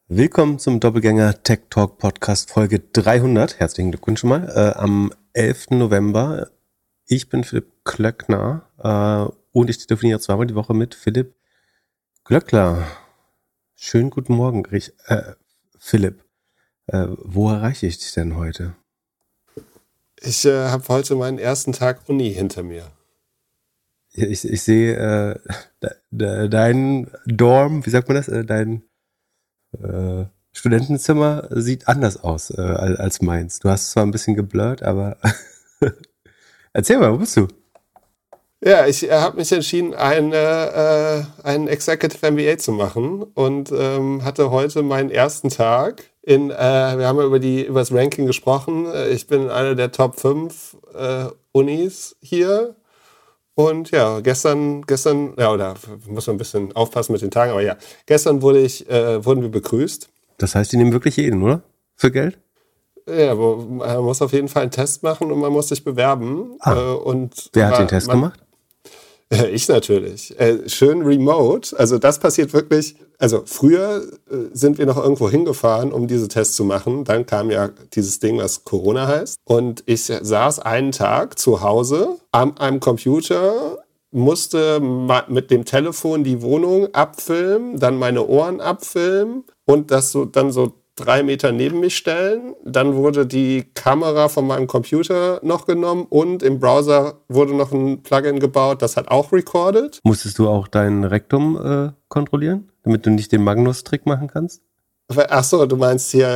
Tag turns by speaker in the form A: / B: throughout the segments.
A: Willkommen zum Doppelgänger Tech Talk Podcast Folge 300. Herzlichen Glückwunsch schon mal. Am 11. November. Ich bin Philipp Klöckner und ich telefoniere zweimal die Woche mit Philipp Glöckler. Schönen guten Morgen, Philipp. Wo erreiche ich dich denn heute?
B: Ich habe heute meinen ersten Tag Uni hinter mir.
A: Ich sehe dein Dorm, wie sagt man das? Dein Studentenzimmer sieht anders aus als meins. Du hast zwar ein bisschen geblurrt, aber erzähl mal, wo bist du?
B: Ja, ich habe mich entschieden, ein Executive MBA zu machen und hatte heute meinen ersten Tag. Wir haben ja über das Ranking gesprochen. Ich bin in einer der Top 5 Unis hier. Und ja, gestern, ja, oder muss man ein bisschen aufpassen mit den Tagen, aber ja, gestern wurden wir begrüßt.
A: Das heißt, die nehmen wirklich jeden, oder? Für Geld?
B: Ja, man muss auf jeden Fall einen Test machen und man muss sich bewerben.
A: Wer hat den Test gemacht?
B: Ich natürlich. Schön remote. Also das passiert wirklich. Also früher sind wir noch irgendwo hingefahren, um diese Tests zu machen. Dann kam ja dieses Ding, was Corona heißt. Und ich saß einen Tag zu Hause an einem Computer, musste mit dem Telefon die Wohnung abfilmen, dann meine Ohren abfilmen und das dann so 3 Meter neben mich stellen. Dann wurde die Kamera von meinem Computer noch genommen und im Browser wurde noch ein Plugin gebaut, das hat auch recorded.
A: Musstest du auch dein Rektum kontrollieren, damit du nicht den Magnus-Trick machen kannst?
B: Ach so, du meinst hier,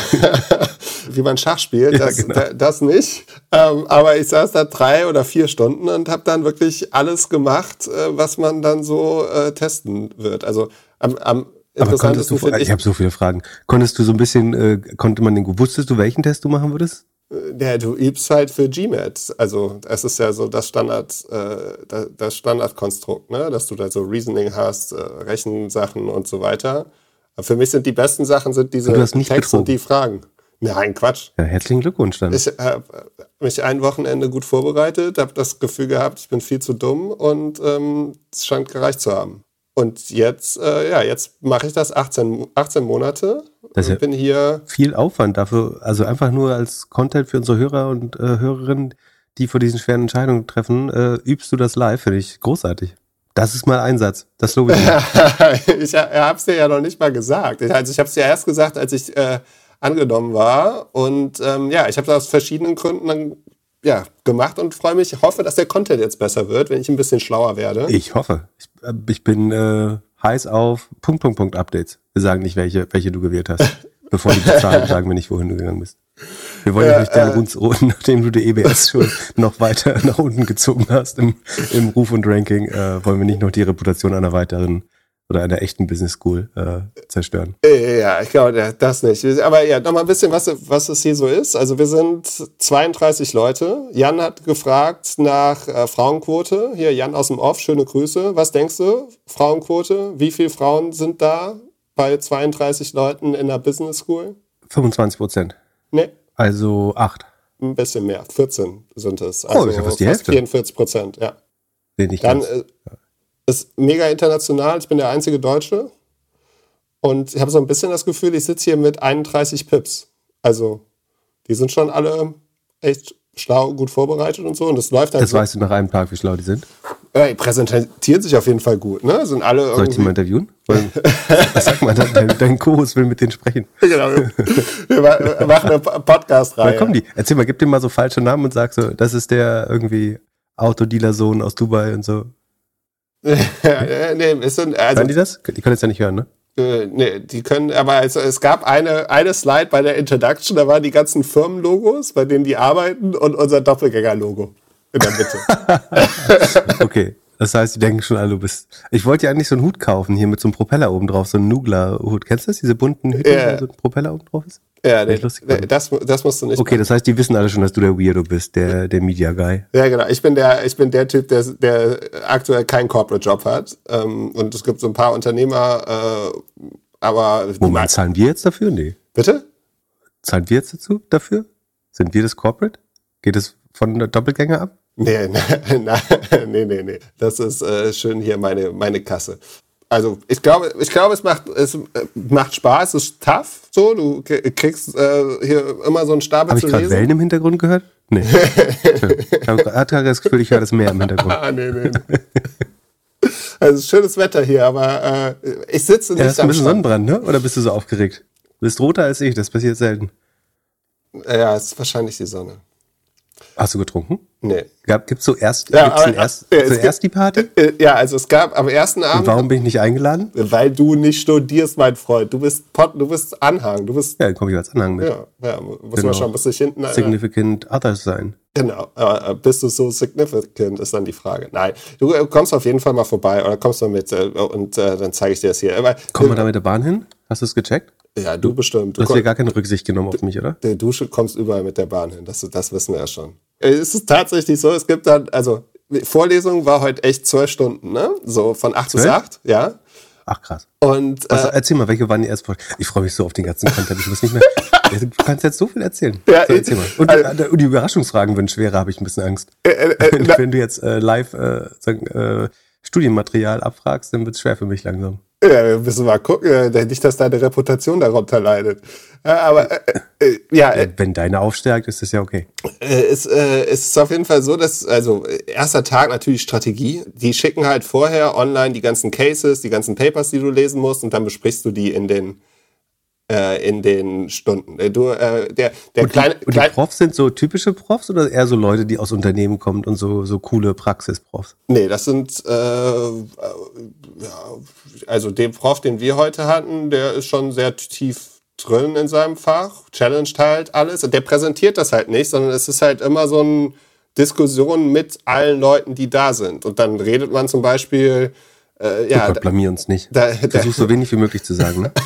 B: wie man Schach spielt,
A: Ja, genau.
B: Das nicht. Aber ich saß da 3 oder 4 Stunden und habe dann wirklich alles gemacht, was man dann so testen wird. Also
A: Aber konntest du, ich habe so viele Fragen. Konntest du so ein bisschen, wusstest du, welchen Test du machen würdest?
B: Ja, du übst halt für GMAT. Also es ist ja so das Standardkonstrukt, ne? Dass du da so Reasoning hast, Rechensachen und so weiter. Aber für mich sind die besten Sachen diese Texte und die Fragen. Nein, Quatsch.
A: Ja, herzlichen Glückwunsch dann.
B: Ich habe mich ein Wochenende gut vorbereitet, habe das Gefühl gehabt, ich bin viel zu dumm und es scheint gereicht zu haben. Und jetzt mache ich das 18 Monate.
A: Das ist ja bin hier viel Aufwand dafür, also einfach nur als Content für unsere Hörer und Hörerinnen, die vor diesen schweren Entscheidungen treffen, übst du das live, finde ich großartig. Das ist mal Einsatz, das lobe ich nicht.
B: Ich habe es dir ja noch nicht mal gesagt. Ich habe es dir erst gesagt, als ich angenommen war. Und ich habe das aus verschiedenen Gründen dann gemacht und freue mich. Ich hoffe, dass der Content jetzt besser wird, wenn ich ein bisschen schlauer werde.
A: Ich hoffe. Ich bin heiß auf Updates. Wir sagen nicht, welche du gewählt hast. Bevor die bezahlen, sagen wir nicht, wohin du gegangen bist. Wir wollen ja nicht nachdem du die EBS schon noch weiter nach unten gezogen hast im Ruf und Ranking, wollen wir nicht noch die Reputation einer weiteren oder einer echten Business School zerstören.
B: Ja, ich glaube, das nicht. Aber ja, nochmal ein bisschen, was es hier so ist. Also wir sind 32 Leute. Jan hat gefragt nach Frauenquote. Hier, Jan aus dem Off, schöne Grüße. Was denkst du, Frauenquote? Wie viele Frauen sind da bei 32 Leuten in der Business School?
A: 25%.
B: Nee.
A: Also 8.
B: Ein bisschen mehr, 14 sind es. Also
A: ist ja fast die Hälfte.
B: 44%, ja.
A: Wenig
B: dann ist mega international. Ich bin der einzige Deutsche. Und ich habe so ein bisschen das Gefühl, ich sitze hier mit 31 Pips. Also, die sind schon alle echt schlau, gut vorbereitet und so. Und das läuft dann.
A: Das weißt du nach einem Tag, wie schlau die sind?
B: Die präsentieren sich auf jeden Fall gut, ne? Sind alle irgendwie.
A: Soll ich die mal interviewen? Sag mal, dein Co-Host will mit denen sprechen.
B: Genau. Wir machen eine Podcast-Reihe.
A: Na komm, erzähl mal, gib dem mal so falsche Namen und sag so, das ist der irgendwie Autodealer-Sohn aus Dubai und so.
B: Nee,
A: Hören die das? Die können es ja nicht hören, ne?
B: Nee, die können, aber es gab eine Slide bei der Introduction, da waren die ganzen Firmenlogos, bei denen die arbeiten und unser Doppelgänger-Logo in der Mitte.
A: Okay, das heißt, die denken schon alle, du bist... Ich wollte ja eigentlich so einen Hut kaufen, hier mit so einem Propeller oben drauf, so einen Nugler-Hut. Kennst du das, diese bunten Hüte, wo so ein Propeller oben drauf ist?
B: Ja, das musst du nicht
A: Okay, machen. Das heißt, die wissen alle schon, dass du der Weirdo bist, der Media-Guy.
B: Ja, genau. Ich bin der Typ, der aktuell keinen Corporate-Job hat. Und es gibt so ein paar Unternehmer, aber...
A: Moment, zahlen wir jetzt dafür? Nee.
B: Bitte?
A: Zahlen wir jetzt dafür? Sind wir das Corporate? Geht es von der Doppelgänger ab?
B: Nee. Das ist schön hier meine Kasse. Also ich glaube, es macht Spaß, es ist tough. So, du kriegst hier immer so einen Stapel zu lesen.
A: Habe ich gerade Wellen im Hintergrund gehört? Nee. Ich habe gerade das Gefühl, ich höre das Meer im Hintergrund.
B: Nee. Also schönes Wetter hier, aber ich sitze nicht am Strand.
A: Hast du ein bisschen Sonnenbrand, ne? Oder bist du so aufgeregt? Du bist roter als ich, das passiert selten.
B: Ja, es ist wahrscheinlich die Sonne.
A: Hast du getrunken?
B: Nee.
A: Gibt's zuerst die Party?
B: Ja, also es gab am ersten Abend...
A: Und warum bin ich nicht eingeladen?
B: Weil du nicht studierst, mein Freund. Du bist Anhang.
A: Ja, dann komme ich als Anhang mit.
B: Ja, muss man schon, muss ich hinten...
A: Significant Others sein.
B: Genau, bist du so significant, ist dann die Frage. Nein, du kommst auf jeden Fall mal vorbei oder kommst mal mit und dann zeige ich dir das hier.
A: Kommen wir da mit der Bahn hin? Hast du es gecheckt?
B: Ja, du bestimmt.
A: Du hast ja gar keine Rücksicht genommen auf mich, oder?
B: Du kommst überall mit der Bahn hin, das wissen wir ja schon. Es ist tatsächlich so, es gibt dann, also Vorlesung war heute echt 12 Stunden, ne? So von 8 bis 8, ja.
A: Ach krass.
B: Und
A: erzähl mal, welche waren die erste Folge? Ich freue mich so auf den ganzen Content. Ich muss nicht mehr. Du kannst jetzt so viel erzählen.
B: Ja,
A: so, erzähl mal. Und die Überraschungsfragen werden schwerer, habe ich ein bisschen Angst. Wenn du jetzt live Studienmaterial abfragst, dann wird es schwer für mich langsam.
B: Ja, wir müssen mal gucken, nicht, dass deine Reputation darunter leidet. Aber
A: wenn deine aufstärkt, ist das ja okay.
B: Es ist auf jeden Fall so, dass, also erster Tag natürlich Strategie. Die schicken halt vorher online die ganzen Cases, die ganzen Papers, die du lesen musst, und dann besprichst du die in den Stunden. Die
A: Profs sind so typische Profs oder eher so Leute, die aus Unternehmen kommen und so coole Praxisprofs?
B: Nee, das sind also der Prof, den wir heute hatten, der ist schon sehr tief drin in seinem Fach, challenged halt alles. Und der präsentiert das halt nicht, sondern es ist halt immer so eine Diskussion mit allen Leuten, die da sind. Und dann redet man zum Beispiel...
A: Gott, blamier uns nicht. Versuch so wenig wie möglich zu sagen, ne?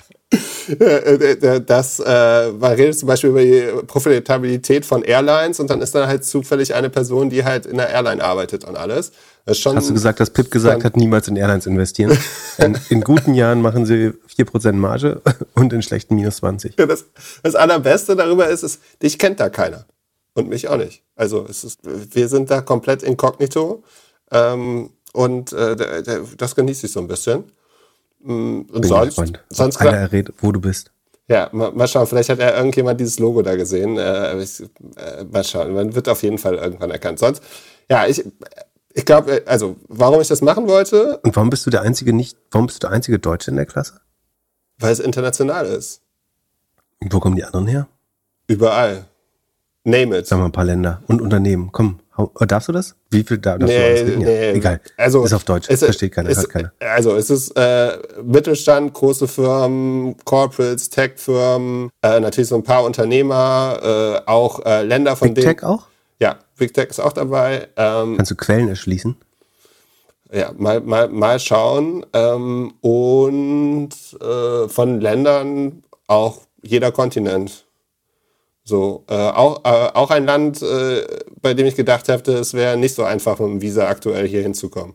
B: Man redet zum Beispiel über die Profitabilität von Airlines und dann ist da halt zufällig eine Person, die halt in der Airline arbeitet und alles.
A: Hast du gesagt, dass Pip gesagt hat, niemals in Airlines investieren? In guten Jahren machen sie 4% Marge und in schlechten minus 20%.
B: Ja, das Allerbeste darüber ist, dich kennt da keiner. Und mich auch nicht. Also wir sind da komplett inkognito und das genieße ich so ein bisschen. Und sonst
A: einer errät, wo du bist.
B: Ja, mal schauen, vielleicht hat irgendjemand dieses Logo da gesehen. Mal schauen, man wird auf jeden Fall irgendwann erkannt. Sonst, ja, ich glaube, also warum ich das machen wollte.
A: Und warum bist du der einzige Deutsche in der Klasse?
B: Weil es international ist.
A: Und wo kommen die anderen her?
B: Überall. Name it.
A: Sag mal ein paar Länder und Unternehmen. Komm, darfst du das? Wie viel darfst du ausreden?
B: Nee.
A: Egal,
B: also,
A: ist auf Deutsch, versteht keiner, hört keiner.
B: Also es ist Mittelstand, große Firmen, Corporates, Tech-Firmen, natürlich so ein paar Unternehmer, auch Länder von denen...
A: Big Tech auch?
B: Ja, Big Tech ist auch dabei.
A: Kannst du Quellen erschließen?
B: Ja, mal schauen. Und von Ländern auch jeder Kontinent. So, auch ein Land, bei dem ich gedacht hätte, es wäre nicht so einfach, mit dem Visa aktuell hier hinzukommen.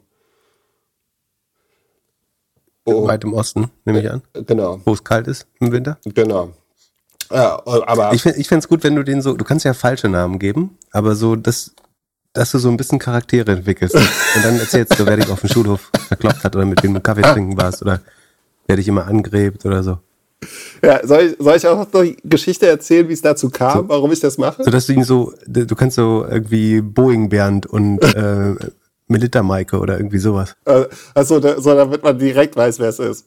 A: Weit im Osten, nehme ich an.
B: Genau.
A: Wo es kalt ist im Winter.
B: Genau. Ja, aber
A: ich fände es gut, wenn du du kannst ja falsche Namen geben, aber so, dass du so ein bisschen Charaktere entwickelst. Und dann erzählst du, wer dich auf dem Schulhof verkloppt hat oder mit wem du Kaffee trinken warst oder wer dich immer angräbt oder so.
B: Ja, soll ich auch noch die Geschichte erzählen, wie es dazu kam, warum ich das mache?
A: So, dass du kannst so irgendwie Boeing Bernd und Melitta Maike oder irgendwie sowas.
B: Achso, damit man direkt weiß, wer es ist.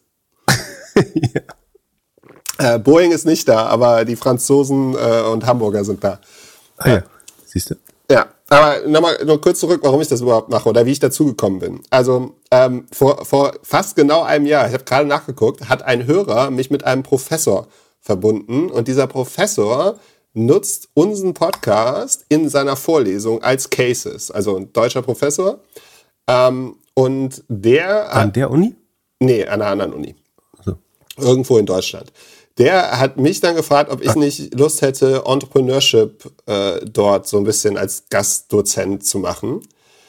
B: Ja. Boeing ist nicht da, aber die Franzosen und Hamburger sind da.
A: Ah ja, siehst du?
B: Ja, aber nur kurz zurück, warum ich das überhaupt mache oder wie ich dazugekommen bin. Also vor fast genau einem Jahr, ich habe gerade nachgeguckt, hat ein Hörer mich mit einem Professor verbunden und dieser Professor nutzt unseren Podcast in seiner Vorlesung als Cases. Also ein deutscher Professor. Und der...
A: An der Uni?
B: Nee, an einer anderen Uni.
A: So.
B: Irgendwo in Deutschland. Der hat mich dann gefragt, ob ich nicht Lust hätte, Entrepreneurship dort so ein bisschen als Gastdozent zu machen.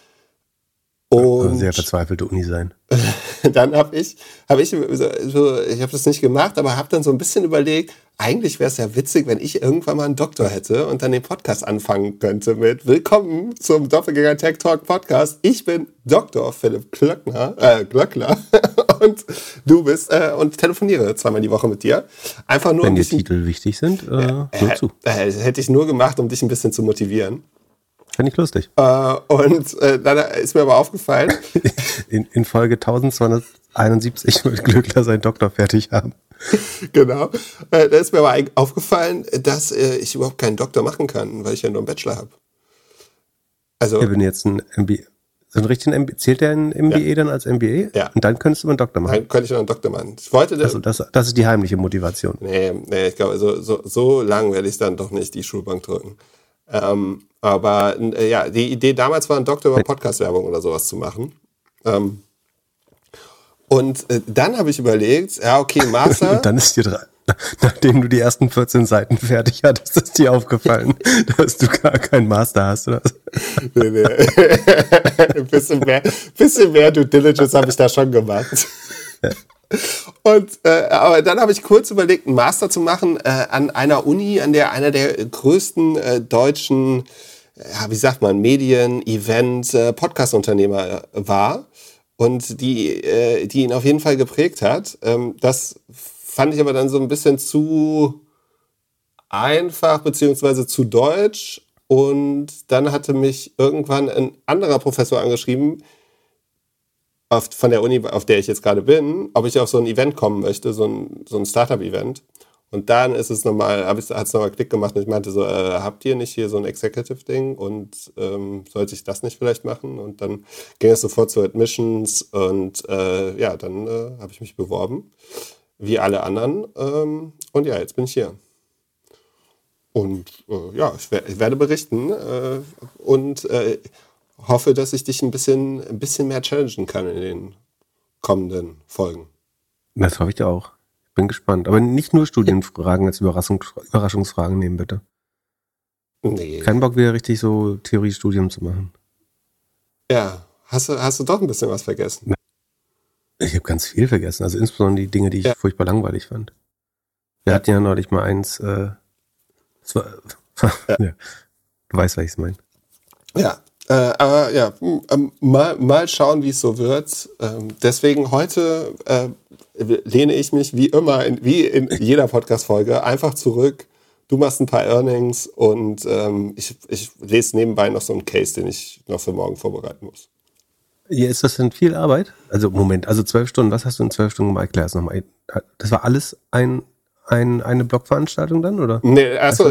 B: Und
A: sehr verzweifelte Uni sein.
B: Dann habe ich das nicht gemacht, aber habe dann so ein bisschen überlegt, eigentlich wäre es ja witzig, wenn ich irgendwann mal einen Doktor hätte und dann den Podcast anfangen könnte mit Willkommen zum Doppelgänger Tech Talk Podcast. Ich bin Dr. Philipp Glöckler und du bist und telefoniere zweimal die Woche mit dir. Einfach nur
A: wenn die Titel wichtig sind, nur zu.
B: Hätte ich nur gemacht, um dich ein bisschen zu motivieren.
A: Fände ich lustig.
B: Und dann ist mir aber aufgefallen.
A: In Folge 1271 wird Glöckler seinen Doktor fertig haben.
B: Genau. Da ist mir aber aufgefallen, dass ich überhaupt keinen Doktor machen kann, weil ich ja nur einen Bachelor habe. Also,
A: wenn du jetzt ein MBA, so einen richtigen MBA, zählt der ein MBA dann als MBA?
B: Ja.
A: Und dann könntest du einen Doktor machen?
B: Dann könnte ich noch einen Doktor machen. Ich wollte
A: also das ist die heimliche Motivation.
B: Nee, ich glaube, so lang werde ich dann doch nicht die Schulbank drücken. Aber die Idee damals war, einen Doktor über Podcast-Werbung oder sowas zu machen. Und dann habe ich überlegt, ja, okay, Master.
A: Und dann ist dir nachdem du die ersten 14 Seiten fertig hattest, ist dir aufgefallen, dass du gar keinen Master hast, oder?
B: Nee. Ein bisschen mehr Due Diligence habe ich da schon gemacht.
A: Ja.
B: Und aber dann habe ich kurz überlegt, einen Master zu machen an einer Uni, an der einer der größten deutschen, Medien-, Event-, Podcast-Unternehmer war und die ihn auf jeden Fall geprägt hat. Das fand ich aber dann so ein bisschen zu einfach beziehungsweise zu deutsch. Und dann hatte mich irgendwann ein anderer Professor angeschrieben, von der Uni, auf der ich jetzt gerade bin, ob ich auf so ein Event kommen möchte, so ein Startup-Event. Und dann ist es hat es nochmal Klick gemacht und ich meinte so, habt ihr nicht hier so ein Executive-Ding und sollte ich das nicht vielleicht machen? Und dann ging es sofort zu Admissions und dann habe ich mich beworben, wie alle anderen. Und ja, jetzt bin ich hier. Und ich werde berichten und hoffe, dass ich dich ein bisschen mehr challengen kann in den kommenden Folgen.
A: Das hoffe ich dir auch. Bin gespannt. Aber nicht nur Studienfragen als Überraschungsfragen nehmen, bitte.
B: Nee.
A: Kein Bock, wieder richtig so Theoriestudium zu machen.
B: Ja, hast du doch ein bisschen was vergessen?
A: Ich habe ganz viel vergessen. Also insbesondere die Dinge, die ich furchtbar langweilig fand. Wir hatten ja neulich mal eins, ja. Du weißt, was ich meine.
B: Ja, aber ja, mal schauen, wie es so wird. Deswegen heute lehne ich mich wie immer, wie in jeder Podcast-Folge, einfach zurück. Du machst ein paar Earnings und ich lese nebenbei noch so einen Case, den ich noch für morgen vorbereiten muss.
A: Ja, ist das denn viel Arbeit? Also Moment, 12 Stunden, was hast du in 12 Stunden gemacht? Erklär es nochmal. Das war alles eine Blogveranstaltung dann, oder?
B: Nee, also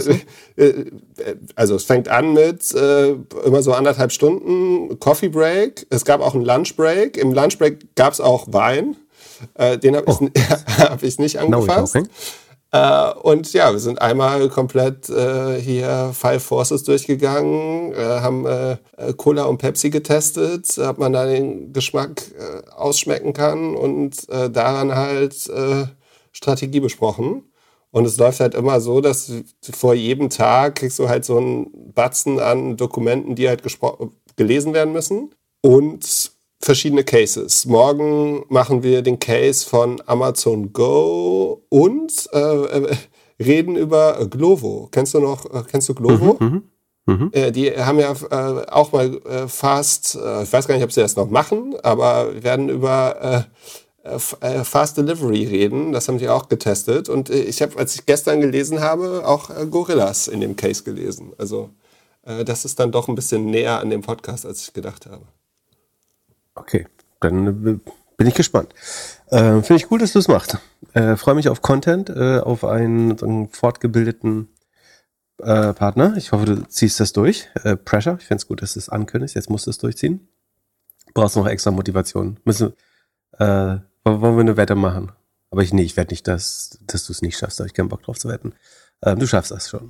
B: es fängt an mit immer so 1,5 Stunden Coffee Break. Es gab auch einen Lunch Break. Im Lunch Break gab es auch Wein. Den hab ich nicht angefasst. Und ja, wir sind einmal komplett hier Five Forces durchgegangen, haben Cola und Pepsi getestet, ob man da den Geschmack ausschmecken kann und daran halt Strategie besprochen. Und es läuft halt immer so, dass vor jedem Tag kriegst du halt so einen Batzen an Dokumenten, die halt gelesen werden müssen und verschiedene Cases. Morgen machen wir den Case von Amazon Go und reden über Glovo. Kennst du Glovo? Die haben ja auch mal fast, ich weiß gar nicht, ob sie das noch machen, aber werden über Fast Delivery reden. Das haben die auch getestet. Und ich habe, als ich gestern gelesen habe, auch Gorillas in dem Case gelesen. Also das ist dann doch ein bisschen näher an dem Podcast, als ich gedacht habe.
A: Okay, dann bin ich gespannt. Finde ich gut, dass du es machst. Freue mich auf Content, auf einen fortgebildeten Partner. Ich hoffe, du ziehst das durch. Pressure, ich finde es gut, dass du es ankündigst. Jetzt musst du es durchziehen. Brauchst noch extra Motivation. Wollen wir eine Wette machen? Aber ich wette nicht, dass du es nicht schaffst. Da habe ich keinen Bock drauf zu wetten. Du schaffst das schon.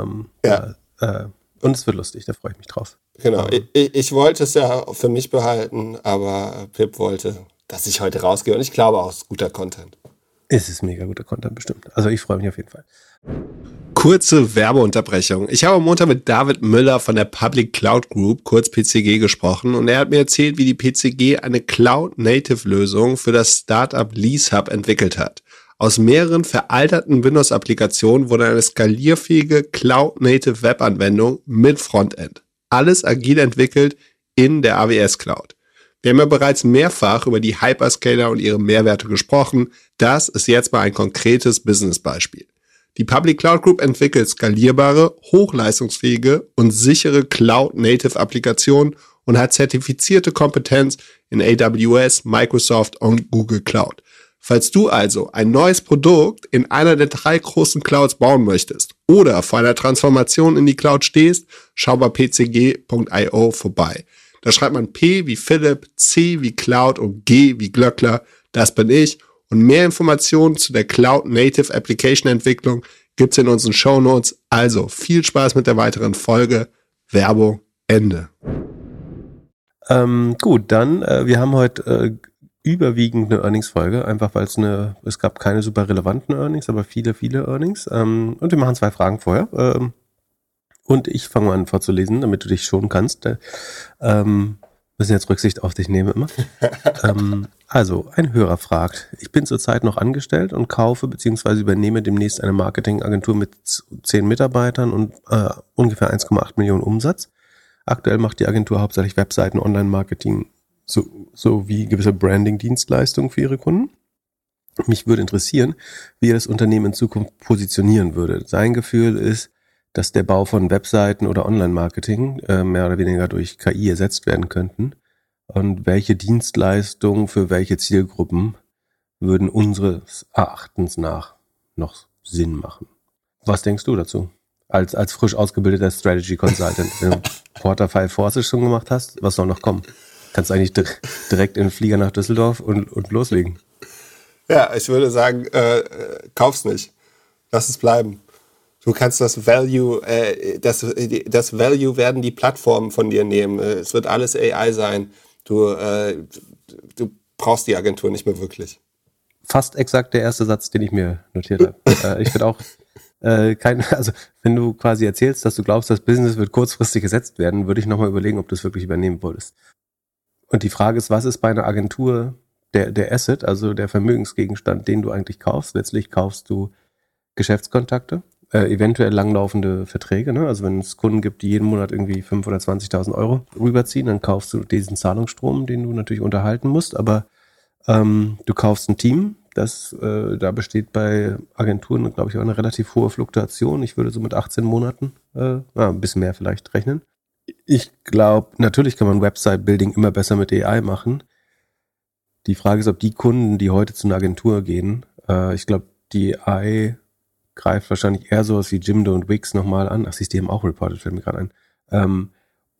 A: Und es wird lustig, da freue ich mich drauf.
B: Genau, ich wollte es ja für mich behalten, aber Pip wollte, dass ich heute rausgehe. Und ich glaube auch, es ist guter Content.
A: Es ist mega guter Content, bestimmt. Also ich freue mich auf jeden Fall.
B: Kurze Werbeunterbrechung. Ich habe am Montag mit David Müller von der Public Cloud Group, kurz PCG, gesprochen und er hat mir erzählt, wie die PCG eine Cloud-Native-Lösung für das Startup LeaseHub entwickelt hat. Aus mehreren veralterten Windows-Applikationen wurde eine skalierfähige Cloud-Native Web-Anwendung mit Frontend. Alles agil entwickelt in der AWS Cloud. Wir haben ja bereits mehrfach über die Hyperscaler und ihre Mehrwerte gesprochen. Das ist jetzt mal ein konkretes Business-Beispiel. Die Public Cloud Group entwickelt skalierbare, hochleistungsfähige und sichere Cloud-Native-Applikationen und hat zertifizierte Kompetenz in AWS, Microsoft und Google Cloud. Falls du also ein neues Produkt in einer der 3 großen Clouds bauen möchtest oder vor einer Transformation in die Cloud stehst, schau bei pcg.io vorbei. Da schreibt man P wie Philipp, C wie Cloud und G wie Glöckler. Das bin ich. Und mehr Informationen zu der Cloud Native Application Entwicklung gibt's in unseren Shownotes. Also viel Spaß mit der weiteren Folge. Werbung Ende.
A: Gut, dann, wir haben heute überwiegend eine Earnings-Folge, einfach weil es gab keine super relevanten Earnings, aber viele Earnings. Und wir machen 2 Fragen vorher. Und ich fange mal an vorzulesen, damit du dich schonen kannst. Müssen jetzt Rücksicht auf dich nehmen immer. Also, ein Hörer fragt, ich bin zurzeit noch angestellt und kaufe bzw. übernehme demnächst eine Marketingagentur mit 10 Mitarbeitern und ungefähr 1,8 Millionen Umsatz. Aktuell macht die Agentur hauptsächlich Webseiten, Online-Marketing sowie gewisse Branding-Dienstleistungen für ihre Kunden. Mich würde interessieren, wie ihr das Unternehmen in Zukunft positionieren würde. Sein Gefühl ist, dass der Bau von Webseiten oder Online-Marketing mehr oder weniger durch KI ersetzt werden könnten. Und welche Dienstleistungen für welche Zielgruppen würden unseres Erachtens nach noch Sinn machen? Was denkst du dazu? Als frisch ausgebildeter Strategy Consultant, wenn du Porter 5 Forces schon gemacht hast, was soll noch kommen? Kannst eigentlich direkt in den Flieger nach Düsseldorf und loslegen.
B: Ja, ich würde sagen, kauf's nicht. Lass es bleiben. Du kannst das Value werden die Plattformen von dir nehmen. Es wird alles AI sein. Du brauchst die Agentur nicht mehr wirklich.
A: Fast exakt der erste Satz, den ich mir notiert habe. Ich würde auch also wenn du quasi erzählst, dass du glaubst, das Business wird kurzfristig gesetzt werden, würde ich nochmal überlegen, ob du es wirklich übernehmen wolltest. Und die Frage ist, was ist bei einer Agentur der Asset, also der Vermögensgegenstand, den du eigentlich kaufst? Letztlich kaufst du Geschäftskontakte, eventuell langlaufende Verträge, ne? Also wenn es Kunden gibt, die jeden Monat irgendwie 5.000 oder 20.000 Euro rüberziehen, dann kaufst du diesen Zahlungsstrom, den du natürlich unterhalten musst, aber du kaufst ein Team, da besteht bei Agenturen, glaube ich, auch eine relativ hohe Fluktuation. Ich würde so mit 18 Monaten, ein bisschen mehr vielleicht rechnen. Ich glaube, natürlich kann man Website-Building immer besser mit AI machen. Die Frage ist, ob die Kunden, die heute zu einer Agentur gehen, ich glaube, die AI greift wahrscheinlich eher sowas wie Jimdo und Wix nochmal an. Ach, siehst du, die haben auch reported, fällt mir gerade ein.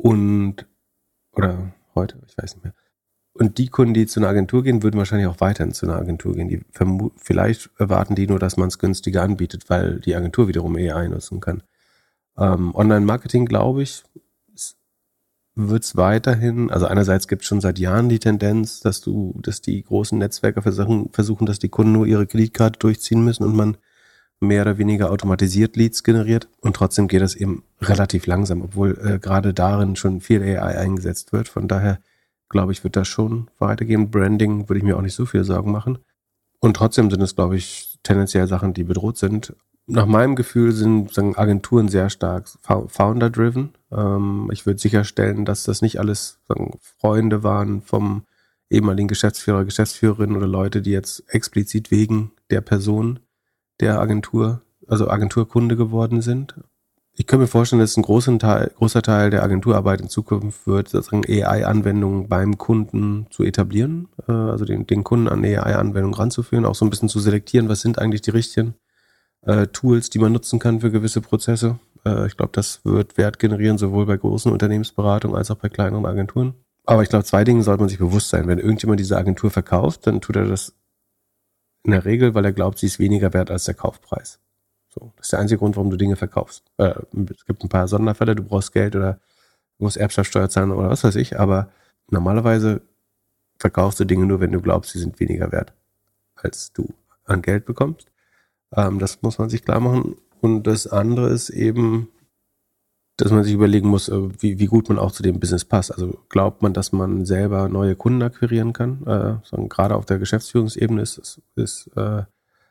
A: Oder heute, ich weiß nicht mehr. Und die Kunden, die zu einer Agentur gehen, würden wahrscheinlich auch weiterhin zu einer Agentur gehen. Vielleicht erwarten die nur, dass man es günstiger anbietet, weil die Agentur wiederum AI nutzen kann. Online-Marketing, glaube ich, wird es weiterhin, also einerseits gibt es schon seit Jahren die Tendenz, dass die großen Netzwerke versuchen, dass die Kunden nur ihre Kreditkarte durchziehen müssen und man mehr oder weniger automatisiert Leads generiert. Und trotzdem geht das eben relativ langsam, obwohl gerade darin schon viel AI eingesetzt wird. Von daher glaube ich, wird das schon weitergehen. Branding würde ich mir auch nicht so viel Sorgen machen. Und trotzdem sind es, glaube ich, tendenziell Sachen, die bedroht sind. Nach meinem Gefühl sind Agenturen sehr stark founder-driven. Ich würde sicherstellen, dass das nicht alles Freunde waren vom ehemaligen Geschäftsführer, Geschäftsführerin oder Leute, die jetzt explizit wegen der Person der Agentur, also Agenturkunde geworden sind. Ich kann mir vorstellen, dass ein großer Teil der Agenturarbeit in Zukunft wird, sozusagen AI-Anwendungen beim Kunden zu etablieren, also den Kunden an AI-Anwendungen ranzuführen, auch so ein bisschen zu selektieren, was sind eigentlich die richtigen Tools, die man nutzen kann für gewisse Prozesse. Ich glaube, das wird Wert generieren, sowohl bei großen Unternehmensberatungen als auch bei kleineren Agenturen. Aber ich glaube, 2 Dinge sollte man sich bewusst sein. Wenn irgendjemand diese Agentur verkauft, dann tut er das in der Regel, weil er glaubt, sie ist weniger wert als der Kaufpreis. So, das ist der einzige Grund, warum du Dinge verkaufst. Es gibt ein paar Sonderfälle, du brauchst Geld oder du musst Erbschaftssteuer zahlen oder was weiß ich, aber normalerweise verkaufst du Dinge nur, wenn du glaubst, sie sind weniger wert, als du an Geld bekommst. Das muss man sich klar machen. Und das andere ist eben, dass man sich überlegen muss, wie gut man auch zu dem Business passt. Also glaubt man, dass man selber neue Kunden akquirieren kann? Gerade auf der Geschäftsführungsebene ist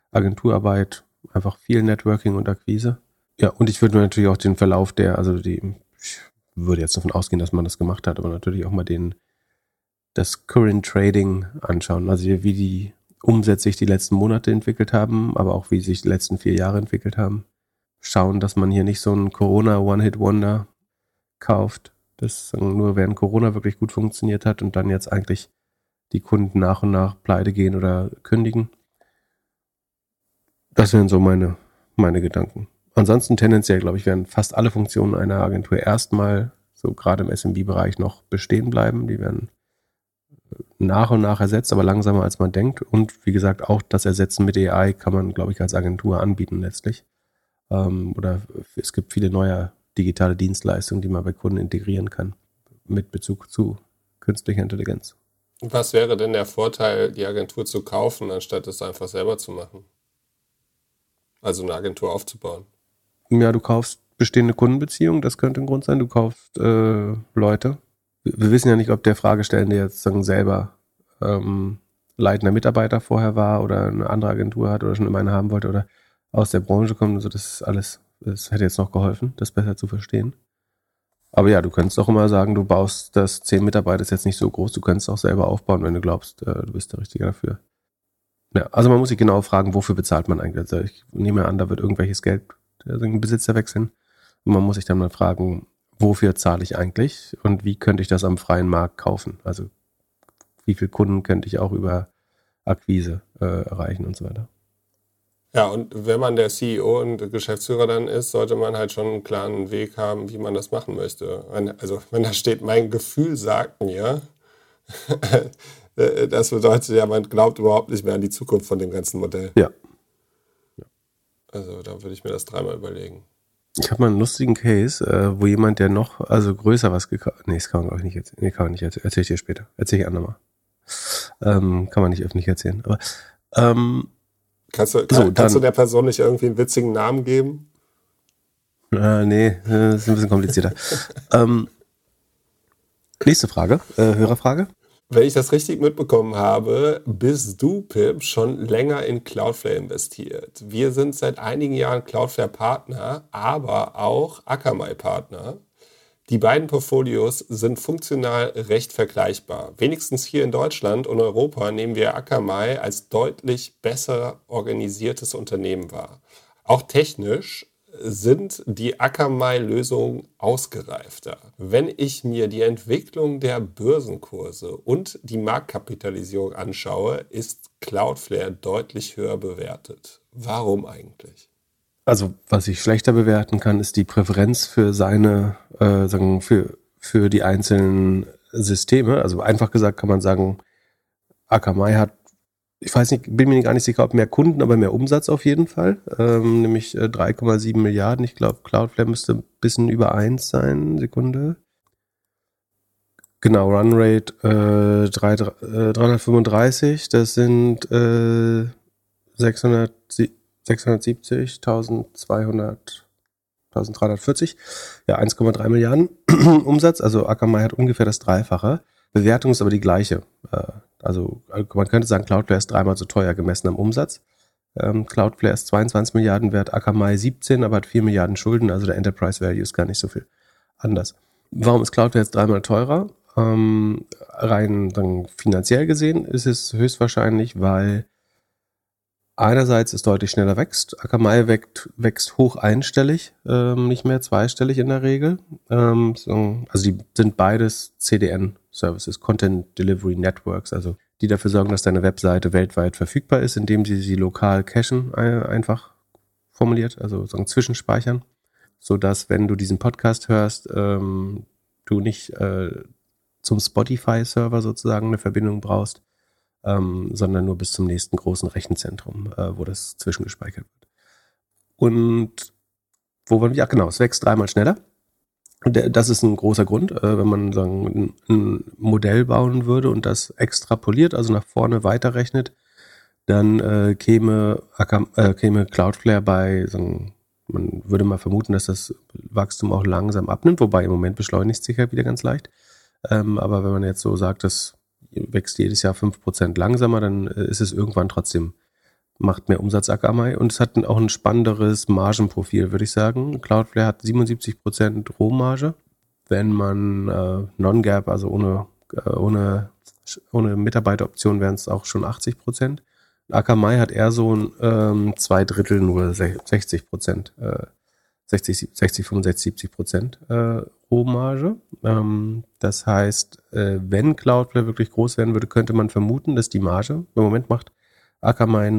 A: Agenturarbeit, einfach viel Networking und Akquise. Ja, und ich würde mir natürlich auch den Verlauf ich würde jetzt davon ausgehen, dass man das gemacht hat, aber natürlich auch mal das Current Trading anschauen, also wie die Umsätze sich die letzten Monate entwickelt haben, aber auch wie sich die letzten 4 Jahre entwickelt haben. Schauen, dass man hier nicht so einen Corona One-Hit-Wonder kauft, das nur während Corona wirklich gut funktioniert hat und dann jetzt eigentlich die Kunden nach und nach pleite gehen oder kündigen. Das wären so meine Gedanken. Ansonsten tendenziell, glaube ich, werden fast alle Funktionen einer Agentur erstmal, so gerade im SMB-Bereich, noch bestehen bleiben. Die werden nach und nach ersetzt, aber langsamer als man denkt. Und wie gesagt, auch das Ersetzen mit AI kann man, glaube ich, als Agentur anbieten letztlich. Oder es gibt viele neue digitale Dienstleistungen, die man bei Kunden integrieren kann mit Bezug zu künstlicher Intelligenz.
B: Was wäre denn der Vorteil, die Agentur zu kaufen, anstatt es einfach selber zu machen? Also eine Agentur aufzubauen.
A: Ja, du kaufst bestehende Kundenbeziehungen, das könnte ein Grund sein. Du kaufst Leute. Wir wissen ja nicht, ob der Fragestellende jetzt selber leitender Mitarbeiter vorher war oder eine andere Agentur hat oder schon immer eine haben wollte oder aus der Branche kommt. Also das ist alles, das hätte jetzt noch geholfen, das besser zu verstehen. Aber ja, du könntest auch immer sagen, du baust 10 Mitarbeiter, ist jetzt nicht so groß, du könntest auch selber aufbauen, wenn du glaubst, du bist der Richtige dafür. Ja, also man muss sich genau fragen, wofür bezahlt man eigentlich. Also ich nehme an, da wird irgendwelches Geld den Besitzer wechseln. Und man muss sich dann mal fragen, wofür zahle ich eigentlich und wie könnte ich das am freien Markt kaufen? Also wie viele Kunden könnte ich auch über Akquise erreichen und so weiter.
B: Ja, und wenn man der CEO und Geschäftsführer dann ist, sollte man halt schon einen klaren Weg haben, wie man das machen möchte. Also wenn da steht, mein Gefühl sagt mir, das bedeutet ja, man glaubt überhaupt nicht mehr an die Zukunft von dem ganzen Modell.
A: Ja.
B: Also da würde ich mir das 3-mal überlegen.
A: Ich habe mal einen lustigen Case, wo jemand, der noch größer was gekauft... Nee, das kann man auch nicht erzählen. Nee, kann man nicht erzählen. Erzähl ich dir später. Erzähl ich andermal. Kann man nicht öffentlich erzählen. Aber
B: Kannst du der Person nicht irgendwie einen witzigen Namen geben?
A: Nee, das ist ein bisschen komplizierter. Nächste Frage, Hörerfrage.
B: Wenn ich das richtig mitbekommen habe, bist du, Pip, schon länger in Cloudflare investiert. Wir sind seit einigen Jahren Cloudflare-Partner, aber auch Akamai-Partner. Die beiden Portfolios sind funktional recht vergleichbar. Wenigstens hier in Deutschland und Europa nehmen wir Akamai als deutlich besser organisiertes Unternehmen wahr. Auch technisch sind die Akamai-Lösungen ausgereifter. Wenn ich mir die Entwicklung der Börsenkurse und die Marktkapitalisierung anschaue, ist Cloudflare deutlich höher bewertet. Warum eigentlich?
A: Also, was ich schlechter bewerten kann, ist die Präferenz für für die einzelnen Systeme. Also einfach gesagt kann man sagen, Akamai hat, ich weiß nicht, bin mir gar nicht sicher, ob mehr Kunden, aber mehr Umsatz auf jeden Fall. Nämlich 3,7 Milliarden. Ich glaube, Cloudflare müsste ein bisschen über 1 sein. Sekunde. Genau, Runrate 335. Das sind 670, 1340. Ja, 1,3 Milliarden Umsatz. Also Akamai hat ungefähr das Dreifache. Bewertung ist aber die gleiche. Also man könnte sagen, Cloudflare ist 3-mal so teuer gemessen am Umsatz. Cloudflare ist 22 Milliarden wert, Akamai 17, aber hat 4 Milliarden Schulden, also der Enterprise Value ist gar nicht so viel anders. Warum ist Cloudflare jetzt 3-mal teurer? Rein dann finanziell gesehen ist es höchstwahrscheinlich, weil einerseits es deutlich schneller wächst. Akamai wächst hoch einstellig, nicht mehr zweistellig in der Regel. Also die sind beides CDN-Services, Content Delivery Networks, also die dafür sorgen, dass deine Webseite weltweit verfügbar ist, indem sie lokal cachen, einfach formuliert, also zwischenspeichern, sodass, wenn du diesen Podcast hörst, du nicht zum Spotify-Server sozusagen eine Verbindung brauchst, sondern nur bis zum nächsten großen Rechenzentrum, wo das zwischengespeichert wird. Und wo waren wir? Ja, genau, es wächst 3-mal schneller. Das ist ein großer Grund, wenn man ein Modell bauen würde und das extrapoliert, also nach vorne weiterrechnet, dann käme Cloudflare bei, man würde mal vermuten, dass das Wachstum auch langsam abnimmt, wobei im Moment beschleunigt sich ja wieder ganz leicht. Aber wenn man jetzt so sagt, das wächst jedes Jahr 5% langsamer, dann ist es irgendwann trotzdem macht mehr Umsatz Akamai und es hat auch ein spannenderes Margenprofil, würde ich sagen. Cloudflare hat 77% Rohmarge. Wenn man Non-GAAP, also ohne Mitarbeiteroption wären es auch schon 80%. Akamai hat eher so ein 2/3 nur 60%, 60, 65, 70% Rohmarge. Das heißt, wenn Cloudflare wirklich groß werden würde, könnte man vermuten, dass die Marge, im Moment macht Akamai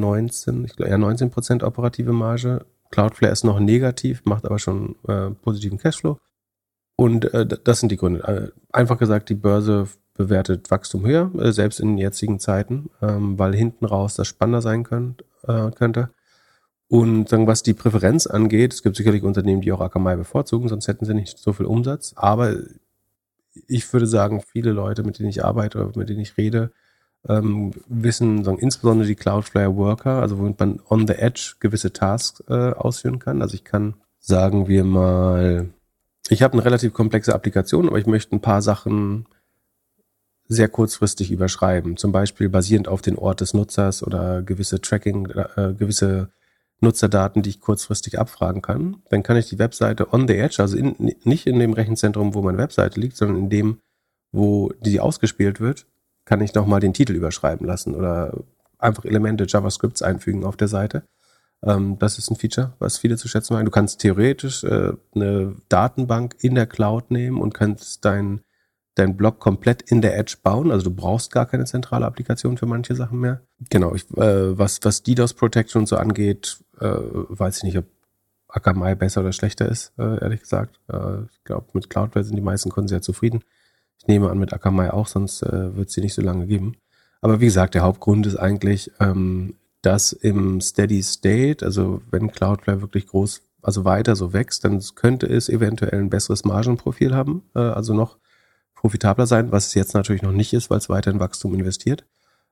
A: 19% operative Marge. Cloudflare ist noch negativ, macht aber schon positiven Cashflow. Und das sind die Gründe. Einfach gesagt, die Börse bewertet Wachstum höher, selbst in jetzigen Zeiten, weil hinten raus das spannender sein könnte. Und dann, was die Präferenz angeht, es gibt sicherlich Unternehmen, die auch Akamai bevorzugen, sonst hätten sie nicht so viel Umsatz. Aber ich würde sagen, viele Leute, mit denen ich arbeite oder mit denen ich rede, wissen, sagen, insbesondere die Cloudflare Worker, also womit man on the edge gewisse Tasks ausführen kann. Also ich kann, sagen wir mal, ich habe eine relativ komplexe Applikation, aber ich möchte ein paar Sachen sehr kurzfristig überschreiben. Zum Beispiel basierend auf den Ort des Nutzers oder gewisse gewisse Nutzerdaten, die ich kurzfristig abfragen kann. Dann kann ich die Webseite on the edge, also nicht in dem Rechenzentrum, wo meine Webseite liegt, sondern in dem, wo die ausgespielt wird, kann ich nochmal den Titel überschreiben lassen oder einfach Elemente JavaScripts einfügen auf der Seite. Das ist ein Feature, was viele zu schätzen meinen. Du kannst theoretisch eine Datenbank in der Cloud nehmen und kannst dein Blog komplett in der Edge bauen. Also du brauchst gar keine zentrale Applikation für manche Sachen mehr. Genau, was DDoS Protection und so angeht, weiß ich nicht, ob Akamai besser oder schlechter ist, ehrlich gesagt. Ich glaube, mit Cloudflare sind die meisten Kunden sehr zufrieden. Ich nehme an, mit Akamai auch, sonst wird es sie nicht so lange geben. Aber wie gesagt, der Hauptgrund ist eigentlich, dass im Steady State, also wenn Cloudflare wirklich groß, also weiter so wächst, dann könnte es eventuell ein besseres Margenprofil haben, also noch profitabler sein, was es jetzt natürlich noch nicht ist, weil es weiter in Wachstum investiert.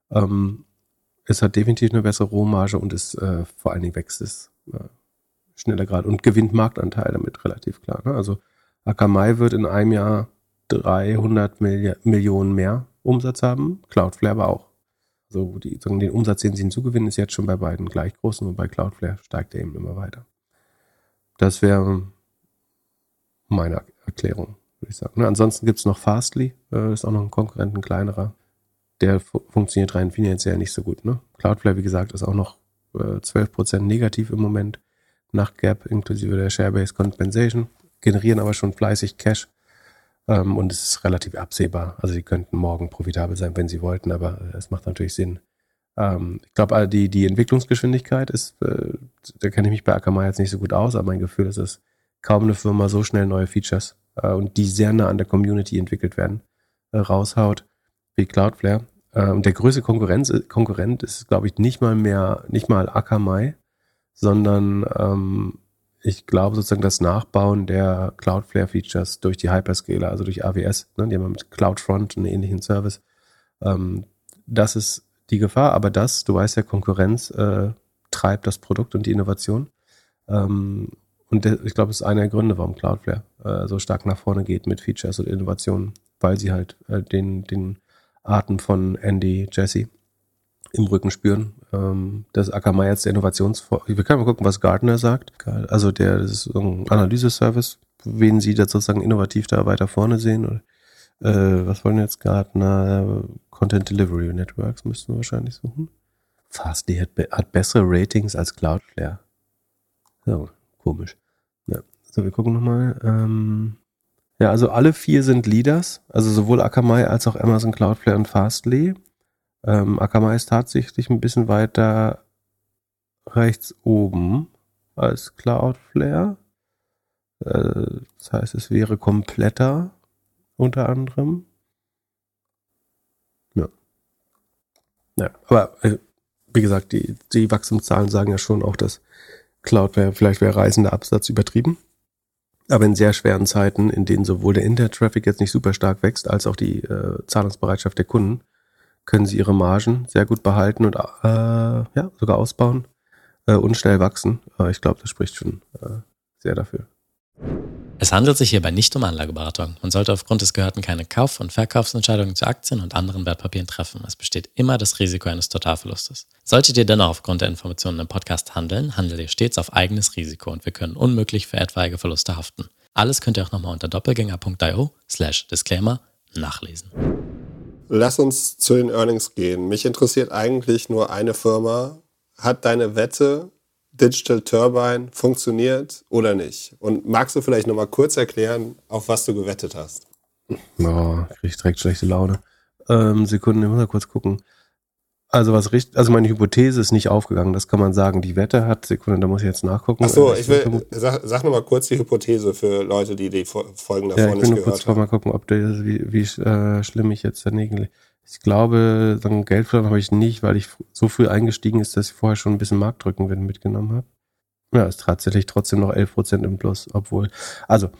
A: Es hat definitiv eine bessere Rohmarge und ist vor allen Dingen wächst es schneller gerade und gewinnt Marktanteil damit, relativ klar. Ne? Also Akamai wird in einem Jahr 300 Millionen mehr Umsatz haben, Cloudflare aber auch. Also den Umsatz, den sie hinzugewinnen, ist jetzt schon bei beiden gleich groß und bei Cloudflare steigt er eben immer weiter. Das wäre meine Erklärung, würde ich sagen. Ansonsten gibt es noch Fastly, ist auch noch ein Konkurrent, ein kleinerer. Der funktioniert rein finanziell nicht so gut. Ne? Cloudflare, wie gesagt, ist auch noch 12% negativ im Moment nach GAAP, inklusive der Share-Based Compensation, generieren aber schon fleißig Cash. Und es ist relativ absehbar. Also sie könnten morgen profitabel sein, wenn sie wollten, aber es macht natürlich Sinn. Ich glaube, die Entwicklungsgeschwindigkeit ist, da kenne ich mich bei Akamai jetzt nicht so gut aus, aber mein Gefühl ist, dass kaum eine Firma so schnell neue Features und die sehr nah an der Community entwickelt werden, raushaut wie Cloudflare. Und der größte Konkurrent ist, glaube ich, nicht mal Akamai, sondern ich glaube sozusagen das Nachbauen der Cloudflare-Features durch die Hyperscaler, also durch AWS, ne, die haben mit CloudFront einen ähnlichen Service. Das ist die Gefahr, aber du weißt ja, Konkurrenz treibt das Produkt und die Innovation. Und ich glaube, das ist einer der Gründe, warum Cloudflare so stark nach vorne geht mit Features und Innovationen, weil sie halt den Atem von Andy Jassy im Rücken spüren. Das Akamai jetzt der wir können mal gucken, was Gartner sagt. Also das ist ein Analyse-Service, wen sie da sozusagen innovativ da weiter vorne sehen. Oder, was wollen jetzt Gartner? Content Delivery Networks müssten wir wahrscheinlich suchen. Fastly hat bessere Ratings als Cloudflare. So, komisch. Ja. So, wir gucken nochmal. Ja, also alle 4 sind Leaders, also sowohl Akamai als auch Amazon, Cloudflare und Fastly. Akamai ist tatsächlich ein bisschen weiter rechts oben als Cloudflare. Das heißt, es wäre kompletter unter anderem. Ja, aber wie gesagt, die Wachstumszahlen sagen ja schon auch, dass Cloudflare, vielleicht wäre reisender Absatz übertrieben. Aber in sehr schweren Zeiten, in denen sowohl der Internet-Traffic jetzt nicht super stark wächst, als auch die Zahlungsbereitschaft der Kunden, können sie ihre Margen sehr gut behalten und sogar ausbauen und schnell wachsen. Ich glaube, das spricht schon sehr dafür.
C: Es handelt sich hierbei nicht um Anlageberatung. Man sollte aufgrund des Gehörten keine Kauf- und Verkaufsentscheidungen zu Aktien und anderen Wertpapieren treffen. Es besteht immer das Risiko eines Totalverlustes. Solltet ihr dennoch aufgrund der Informationen im Podcast handeln, handelt ihr stets auf eigenes Risiko und wir können unmöglich für etwaige Verluste haften. Alles könnt ihr auch nochmal unter doppelgänger.io/disclaimer nachlesen.
B: Lass uns zu den Earnings gehen. Mich interessiert eigentlich nur eine Firma. Hat deine Wette Digital Turbine funktioniert oder nicht? Und magst du vielleicht nochmal kurz erklären, auf was du gewettet hast?
A: Oh, krieg ich direkt schlechte Laune. Sekunden, ich muss mal kurz gucken. Also meine Hypothese ist nicht aufgegangen, das kann man sagen. Die Wette hat, Sekunde, da muss ich jetzt nachgucken.
B: Achso, sag nochmal kurz die Hypothese für Leute, die die Folgen davor nicht gehört haben.
A: Ich will nur kurz mal gucken, ob das, wie schlimm ich jetzt daneben liege. Ich glaube, dann Geld verloren habe ich nicht, weil ich so früh eingestiegen ist, dass ich vorher schon ein bisschen Marktrückenwind mitgenommen habe. Ja, ist tatsächlich trotzdem noch 11% im Plus, obwohl, also,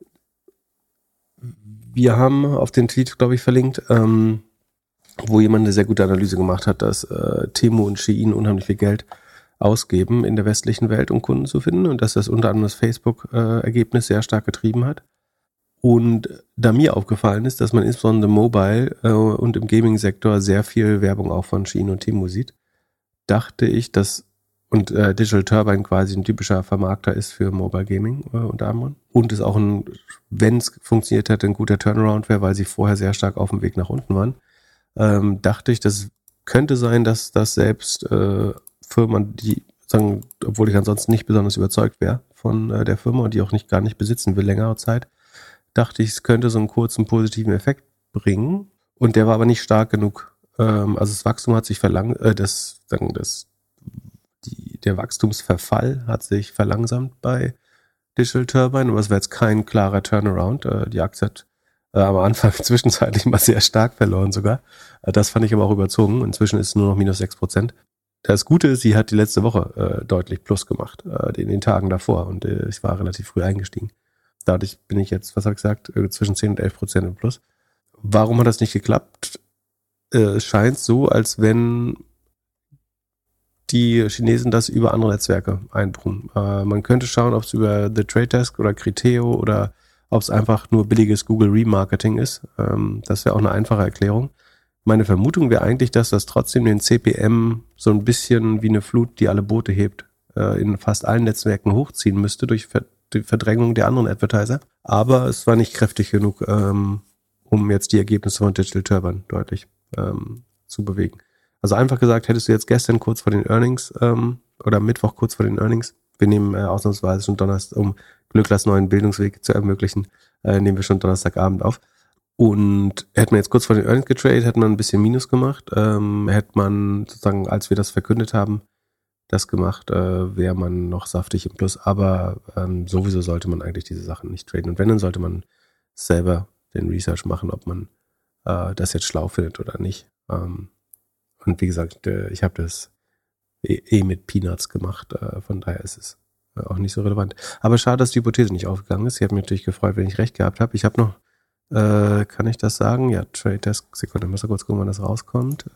A: wir haben auf den Tweet, glaube ich, verlinkt, wo jemand eine sehr gute Analyse gemacht hat, dass Temu und Shein unheimlich viel Geld ausgeben in der westlichen Welt, um Kunden zu finden und dass das unter anderem das Facebook-Ergebnis sehr stark getrieben hat. Und da mir aufgefallen ist, dass man insbesondere im Mobile und im Gaming-Sektor sehr viel Werbung auch von Shein und Temu sieht, dachte ich, dass und Digital Turbine quasi ein typischer Vermarkter ist für Mobile Gaming unter anderem und es auch wenn es funktioniert hätte, ein guter Turnaround wäre, weil sie vorher sehr stark auf dem Weg nach unten waren, dachte ich, das könnte sein, dass das selbst Firmen, die sagen, obwohl ich ansonsten nicht besonders überzeugt wäre von der Firma und die auch gar nicht besitzen will längere Zeit, dachte ich, es könnte so einen kurzen positiven Effekt bringen. Und der war aber nicht stark genug. Also das Wachstum hat sich der Wachstumsverfall hat sich verlangsamt bei Digital Turbine, aber es war jetzt kein klarer Turnaround. Die Aktie hat am Anfang zwischenzeitlich mal sehr stark verloren sogar. Das fand ich aber auch überzogen. Inzwischen ist es nur noch minus 6%. Das Gute ist, sie hat die letzte Woche deutlich Plus gemacht, in den Tagen davor. Und ich war relativ früh eingestiegen. Dadurch bin ich jetzt, was habe ich gesagt, zwischen 10 und 11% im Plus. Warum hat das nicht geklappt? Es scheint so, als wenn die Chinesen das über andere Netzwerke einbringen. Man könnte schauen, ob es über The Trade Desk oder Criteo oder ob es einfach nur billiges Google Remarketing ist. Das wäre auch eine einfache Erklärung. Meine Vermutung wäre eigentlich, dass das trotzdem den CPM so ein bisschen wie eine Flut, die alle Boote hebt, in fast allen Netzwerken hochziehen müsste durch die Verdrängung der anderen Advertiser. Aber es war nicht kräftig genug, um jetzt die Ergebnisse von Digital Turbine deutlich zu bewegen. Also einfach gesagt, hättest du jetzt gestern kurz vor den Earnings oder Mittwoch kurz vor den Earnings, wir nehmen ausnahmsweise schon Donnerstag, um Glücklers neuen Bildungsweg zu ermöglichen, nehmen wir schon Donnerstagabend auf. Und hätte man jetzt kurz vor den Earnings getradet, hätte man ein bisschen Minus gemacht. Hätte man sozusagen, als wir das verkündet haben, das gemacht, wäre man noch saftig im Plus. Aber sowieso sollte man eigentlich diese Sachen nicht traden. Und wenn, dann sollte man selber den Research machen, ob man das jetzt schlau findet oder nicht. Und wie gesagt, ich habe das mit Peanuts gemacht. Von daher ist es auch nicht so relevant. Aber schade, dass die Hypothese nicht aufgegangen ist. Ich habe mich natürlich gefreut, wenn ich recht gehabt habe. Ich habe noch, kann ich das sagen? Ja, Trade Desk, Sekunde, muss mal kurz gucken, wann das rauskommt.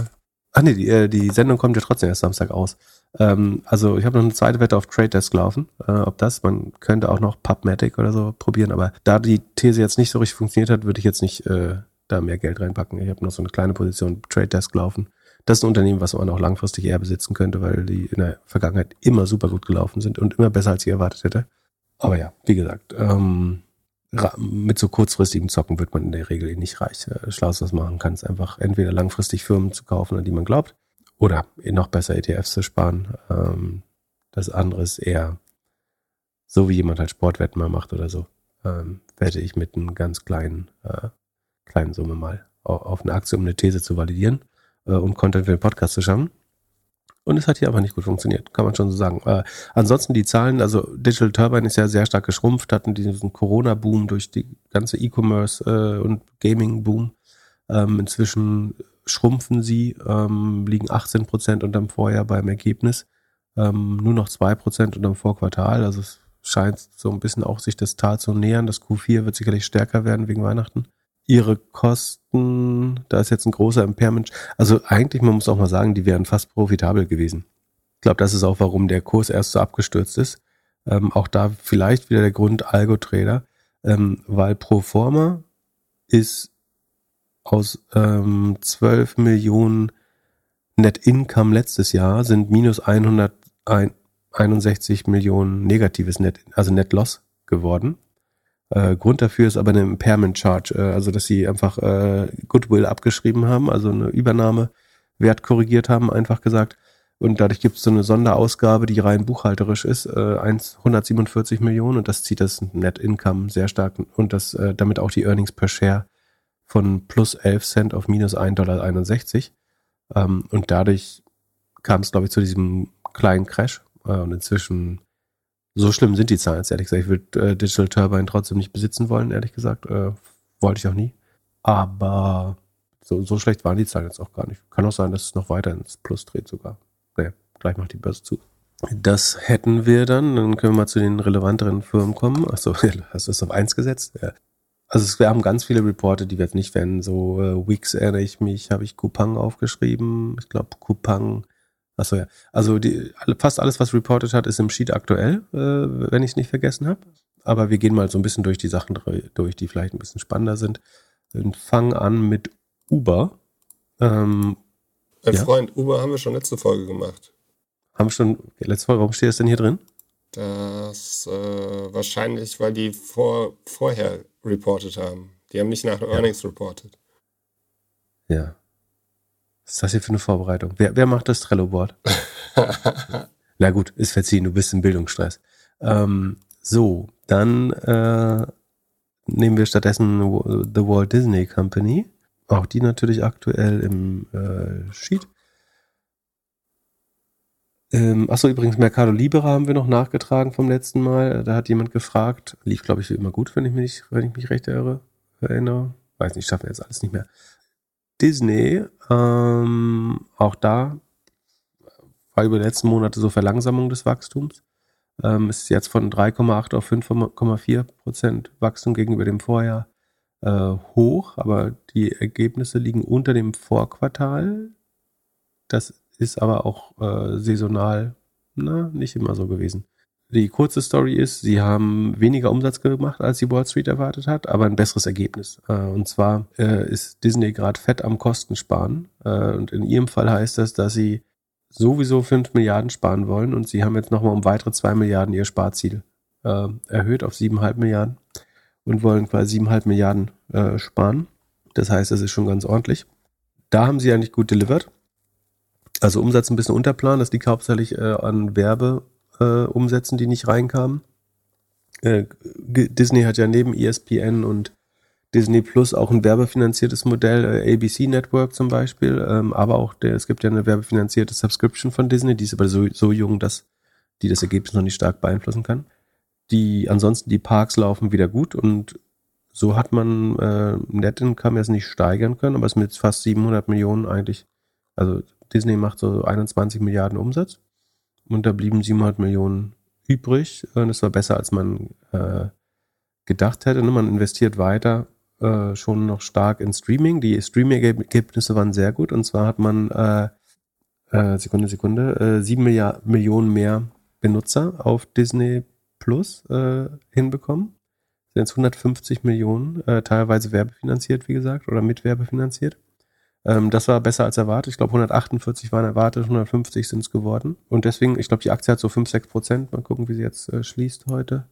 A: Die Sendung kommt ja trotzdem erst Samstag aus. Also ich habe noch eine zweite Wette auf Trade Desk laufen. Man könnte auch noch PubMatic oder so probieren, aber da die These jetzt nicht so richtig funktioniert hat, würde ich jetzt nicht da mehr Geld reinpacken. Ich habe noch so eine kleine Position Trade Desk laufen. Das ist ein Unternehmen, was man auch langfristig eher besitzen könnte, weil die in der Vergangenheit immer super gut gelaufen sind und immer besser, als ich erwartet hätte. Aber ja, wie gesagt, mit so kurzfristigem Zocken wird man in der Regel nicht reich. Schlaues, was man machen kann, ist einfach entweder langfristig Firmen zu kaufen, an die man glaubt, oder noch besser ETFs zu sparen. Das andere ist eher so, wie jemand halt Sportwetten mal macht oder so. Wette ich mit einer ganz kleinen Summe mal auf eine Aktie, um eine These zu validieren und Content für den Podcast zu schaffen. Und es hat hier einfach nicht gut funktioniert, kann man schon so sagen. Ansonsten die Zahlen, also Digital Turbine ist ja sehr stark geschrumpft, hatten diesen Corona-Boom durch die ganze E-Commerce und Gaming-Boom. Inzwischen schrumpfen sie, liegen 18% unterm Vorjahr beim Ergebnis, nur noch 2% unterm Vorquartal. Also es scheint so ein bisschen auch sich das Tal zu nähern. Das Q4 wird sicherlich stärker werden wegen Weihnachten. Ihre Kosten, da ist jetzt ein großer Impairment. Also eigentlich, man muss auch mal sagen, die wären fast profitabel gewesen. Ich glaube, das ist auch, warum der Kurs erst so abgestürzt ist. Auch da vielleicht wieder der Grund Algo-Trader, weil pro forma ist aus 12 Millionen Net Income letztes Jahr sind minus 161 Millionen negatives Net Loss geworden. Grund dafür ist aber eine Impairment Charge, also dass sie einfach Goodwill abgeschrieben haben, also eine Übernahmewert korrigiert haben, einfach gesagt. Und dadurch gibt es so eine Sonderausgabe, die rein buchhalterisch ist, 147 Millionen, und das zieht das Net Income sehr stark und das damit auch die Earnings per Share von plus 11 Cent auf minus 1,61 $. Und dadurch kam es, glaube ich, zu diesem kleinen Crash. Und inzwischen, so schlimm sind die Zahlen jetzt, ehrlich gesagt. Ich würde Digital Turbine trotzdem nicht besitzen wollen, ehrlich gesagt. Wollte ich auch nie. Aber so schlecht waren die Zahlen jetzt auch gar nicht. Kann auch sein, dass es noch weiter ins Plus dreht sogar. Naja, gleich macht die Börse zu. Das hätten wir dann. Dann können wir mal zu den relevanteren Firmen kommen. Achso, hast du das auf 1 gesetzt? Ja. Also wir haben ganz viele Reporte, die wir jetzt nicht werden. So Wix erinnere ich mich, habe ich Coupang aufgeschrieben. Ich glaube Coupang. Achso, ja. Also fast alles, was reported hat, ist im Sheet aktuell, wenn ich es nicht vergessen habe. Aber wir gehen mal so ein bisschen durch die Sachen durch, die vielleicht ein bisschen spannender sind. Und fangen an mit Uber.
B: Freund, Uber haben wir schon letzte Folge gemacht.
A: Haben wir schon letzte Folge, warum steht das denn hier drin?
B: Das wahrscheinlich, weil die vorher reported haben. Die haben nicht nach Earnings reported.
A: Ja. Was ist das hier für eine Vorbereitung? Wer macht das Trello-Board? Na gut, ist verziehen, du bist im Bildungsstress. So, dann nehmen wir stattdessen The Walt Disney Company. Auch die natürlich aktuell im Sheet. Achso, übrigens, Mercado Libre haben wir noch nachgetragen vom letzten Mal. Da hat jemand gefragt, lief, glaube ich, immer gut, wenn ich mich recht erinnere. Weiß nicht, schaffen wir jetzt alles nicht mehr. Disney, auch da war über die letzten Monate so Verlangsamung des Wachstums. Ist jetzt von 3,8 auf 5,4% Wachstum gegenüber dem Vorjahr hoch, aber die Ergebnisse liegen unter dem Vorquartal. Das ist aber auch saisonal nicht immer so gewesen. Die kurze Story ist, sie haben weniger Umsatz gemacht, als die Wall Street erwartet hat, aber ein besseres Ergebnis. Und zwar ist Disney gerade fett am Kosten sparen. Und in ihrem Fall heißt das, dass sie sowieso 5 Milliarden sparen wollen und sie haben jetzt nochmal um weitere 2 Milliarden ihr Sparziel erhöht auf 7,5 Milliarden und wollen quasi 7,5 Milliarden sparen. Das heißt, das ist schon ganz ordentlich. Da haben sie eigentlich gut delivered. Also Umsatz ein bisschen unter Plan, das liegt hauptsächlich an Werbeumsätzen, die nicht reinkamen. Disney hat ja neben ESPN und Disney Plus auch ein werbefinanziertes Modell, ABC Network zum Beispiel, aber auch es gibt ja eine werbefinanzierte Subscription von Disney, die ist aber so jung, dass die das Ergebnis noch nicht stark beeinflussen kann. Ansonsten die Parks laufen wieder gut und so hat man Net Income jetzt nicht steigern können, aber es ist mit fast 700 Millionen eigentlich, also Disney macht so 21 Milliarden Umsatz und da blieben 700 Millionen übrig. Das war besser, als man gedacht hätte. Man investiert weiter schon noch stark in Streaming. Die Streaming-Ergebnisse waren sehr gut und zwar hat man 7 Millionen mehr Benutzer auf Disney Plus hinbekommen. Das sind jetzt 150 Millionen, teilweise werbefinanziert, wie gesagt, oder mit werbefinanziert. Das war besser als erwartet. Ich glaube, 148 waren erwartet, 150 sind es geworden. Und deswegen, ich glaube, die Aktie hat so 5-6%. Mal gucken, wie sie jetzt schließt heute.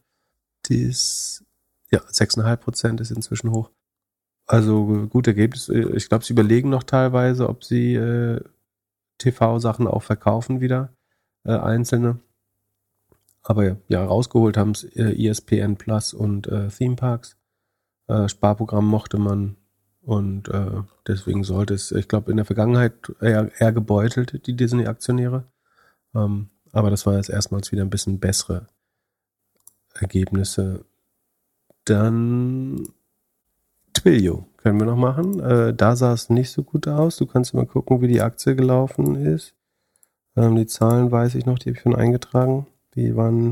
A: 6,5% ist inzwischen hoch. Also gut Ergebnis. Ich glaube, sie überlegen noch teilweise, ob sie TV-Sachen auch verkaufen wieder, einzelne. Aber ja, rausgeholt haben es ESPN Plus und Theme Parks. Sparprogramm mochte man. Und deswegen sollte es, ich glaube, in der Vergangenheit eher gebeutelt, die Disney-Aktionäre. Aber das war jetzt erstmals wieder ein bisschen bessere Ergebnisse. Dann Twilio können wir noch machen. Da sah es nicht so gut aus. Du kannst mal gucken, wie die Aktie gelaufen ist. Die Zahlen weiß ich noch, die habe ich schon eingetragen. Die waren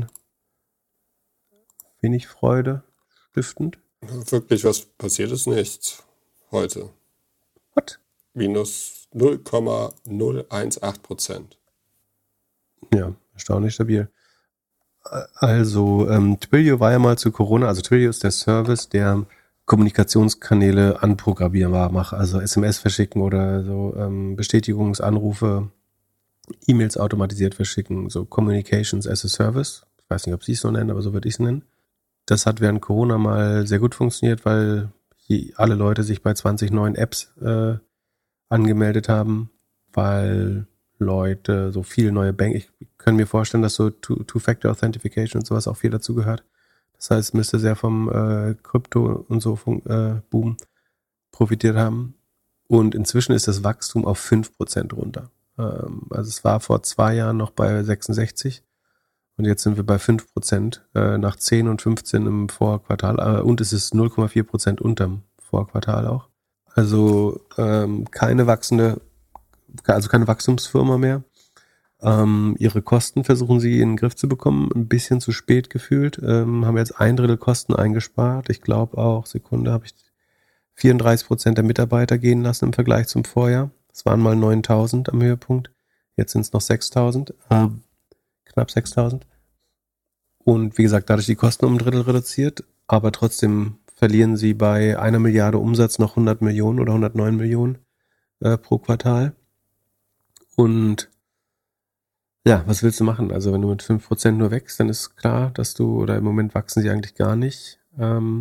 A: wenig Freude stiftend.
B: Wirklich, was passiert ist? Nichts heute.
A: What?
B: Minus 0,018%.
A: Ja, erstaunlich stabil. Also Twilio war ja mal zu Corona, also Twilio ist der Service, der Kommunikationskanäle anprogrammierbar macht, also SMS verschicken oder so Bestätigungsanrufe, E-Mails automatisiert verschicken, so Communications as a Service. Ich weiß nicht, ob sie es so nennen, aber so würde ich es nennen. Das hat während Corona mal sehr gut funktioniert, weil alle Leute sich bei 20 neuen Apps angemeldet haben, weil Leute so viele neue ich kann mir vorstellen, dass so Two-Factor Authentification und sowas auch viel dazu gehört. Das heißt, es müsste sehr vom Krypto und so Boom profitiert haben. Und inzwischen ist das Wachstum auf 5% runter. Also es war vor 2 Jahren noch bei 66 und jetzt sind wir bei 5% nach 10 und 15 im Vorquartal und es ist 0,4% unterm Vorquartal auch. Also keine Wachstumsfirma mehr. Ihre Kosten versuchen sie in den Griff zu bekommen, ein bisschen zu spät gefühlt, haben jetzt 1/3 Kosten eingespart. Ich glaube auch, habe ich 34% der Mitarbeiter gehen lassen im Vergleich zum Vorjahr. Es waren mal 9.000 am Höhepunkt, jetzt sind es noch 6.000, knapp 6.000. Und wie gesagt, dadurch die Kosten um 1/3 reduziert, aber trotzdem verlieren sie bei 1 Milliarde Umsatz noch 100 Millionen oder 109 Millionen pro Quartal. Und ja, was willst du machen? Also wenn du mit 5% nur wächst, dann ist klar, oder im Moment wachsen sie eigentlich gar nicht, dann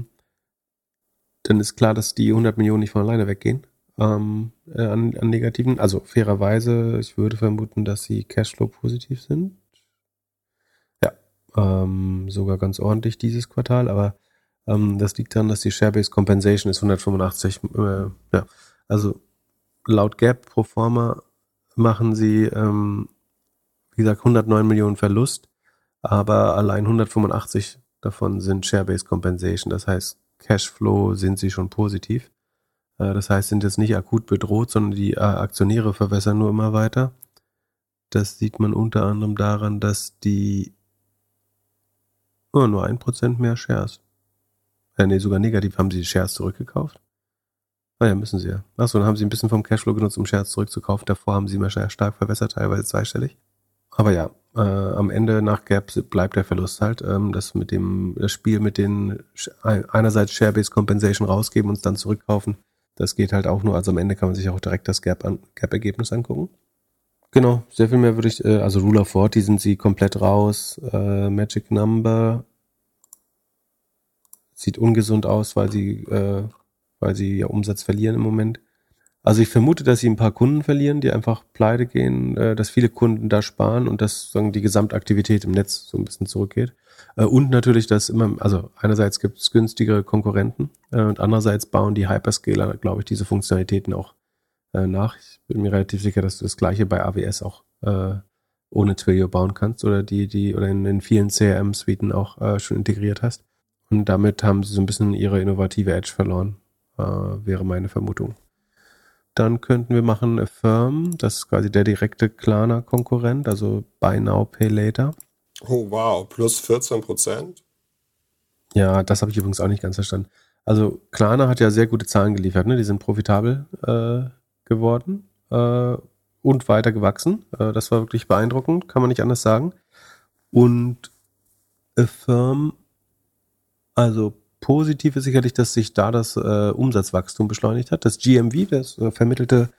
A: ist klar, dass die 100 Millionen nicht von alleine weggehen an negativen. Also fairerweise, ich würde vermuten, dass sie Cashflow positiv sind. Ja, sogar ganz ordentlich dieses Quartal, aber das liegt daran, dass die Share-Based Compensation ist 185. Ja, also laut GAAP pro forma machen sie wie gesagt, 109 Millionen Verlust, aber allein 185 davon sind Share-Based Compensation. Das heißt, Cashflow sind sie schon positiv. Das heißt, sind jetzt nicht akut bedroht, sondern die Aktionäre verwässern nur immer weiter. Das sieht man unter anderem daran, dass die nur 1% mehr Shares. Sogar negativ haben sie die Shares zurückgekauft. Ja, müssen sie ja. Achso, dann haben sie ein bisschen vom Cashflow genutzt, um Shares zurückzukaufen. Davor haben sie immer stark verwässert, teilweise zweistellig. Aber ja, am Ende nach GAAP bleibt der Verlust halt. Das Spiel mit den einerseits Share-Based Compensation rausgeben und es dann zurückkaufen, das geht halt auch nur. Also am Ende kann man sich auch direkt das GAAP-Ergebnis angucken. Genau, sehr viel mehr würde ich, also Rule of 40 sind sie komplett raus. Magic Number sieht ungesund aus, weil sie ja Umsatz verlieren im Moment. Also ich vermute, dass sie ein paar Kunden verlieren, die einfach pleite gehen, dass viele Kunden da sparen und dass die Gesamtaktivität im Netz so ein bisschen zurückgeht. Und natürlich, dass also einerseits gibt es günstigere Konkurrenten und andererseits bauen die Hyperscaler, glaube ich, diese Funktionalitäten auch nach. Ich bin mir relativ sicher, dass du das Gleiche bei AWS auch ohne Twilio bauen kannst oder oder in vielen CRM-Suiten auch schon integriert hast. Und damit haben sie so ein bisschen ihre innovative Edge verloren, wäre meine Vermutung. Dann könnten wir machen Affirm, das ist quasi der direkte Klarna-Konkurrent, also Buy Now, Pay Later.
B: Oh wow, plus 14%?
A: Ja, das habe ich übrigens auch nicht ganz verstanden. Also Klarna hat ja sehr gute Zahlen geliefert, ne? Die sind profitabel geworden und weiter gewachsen. Das war wirklich beeindruckend, kann man nicht anders sagen. Und Affirm, also positiv ist sicherlich, dass sich da das Umsatzwachstum beschleunigt hat. Das GMV, der vermittelte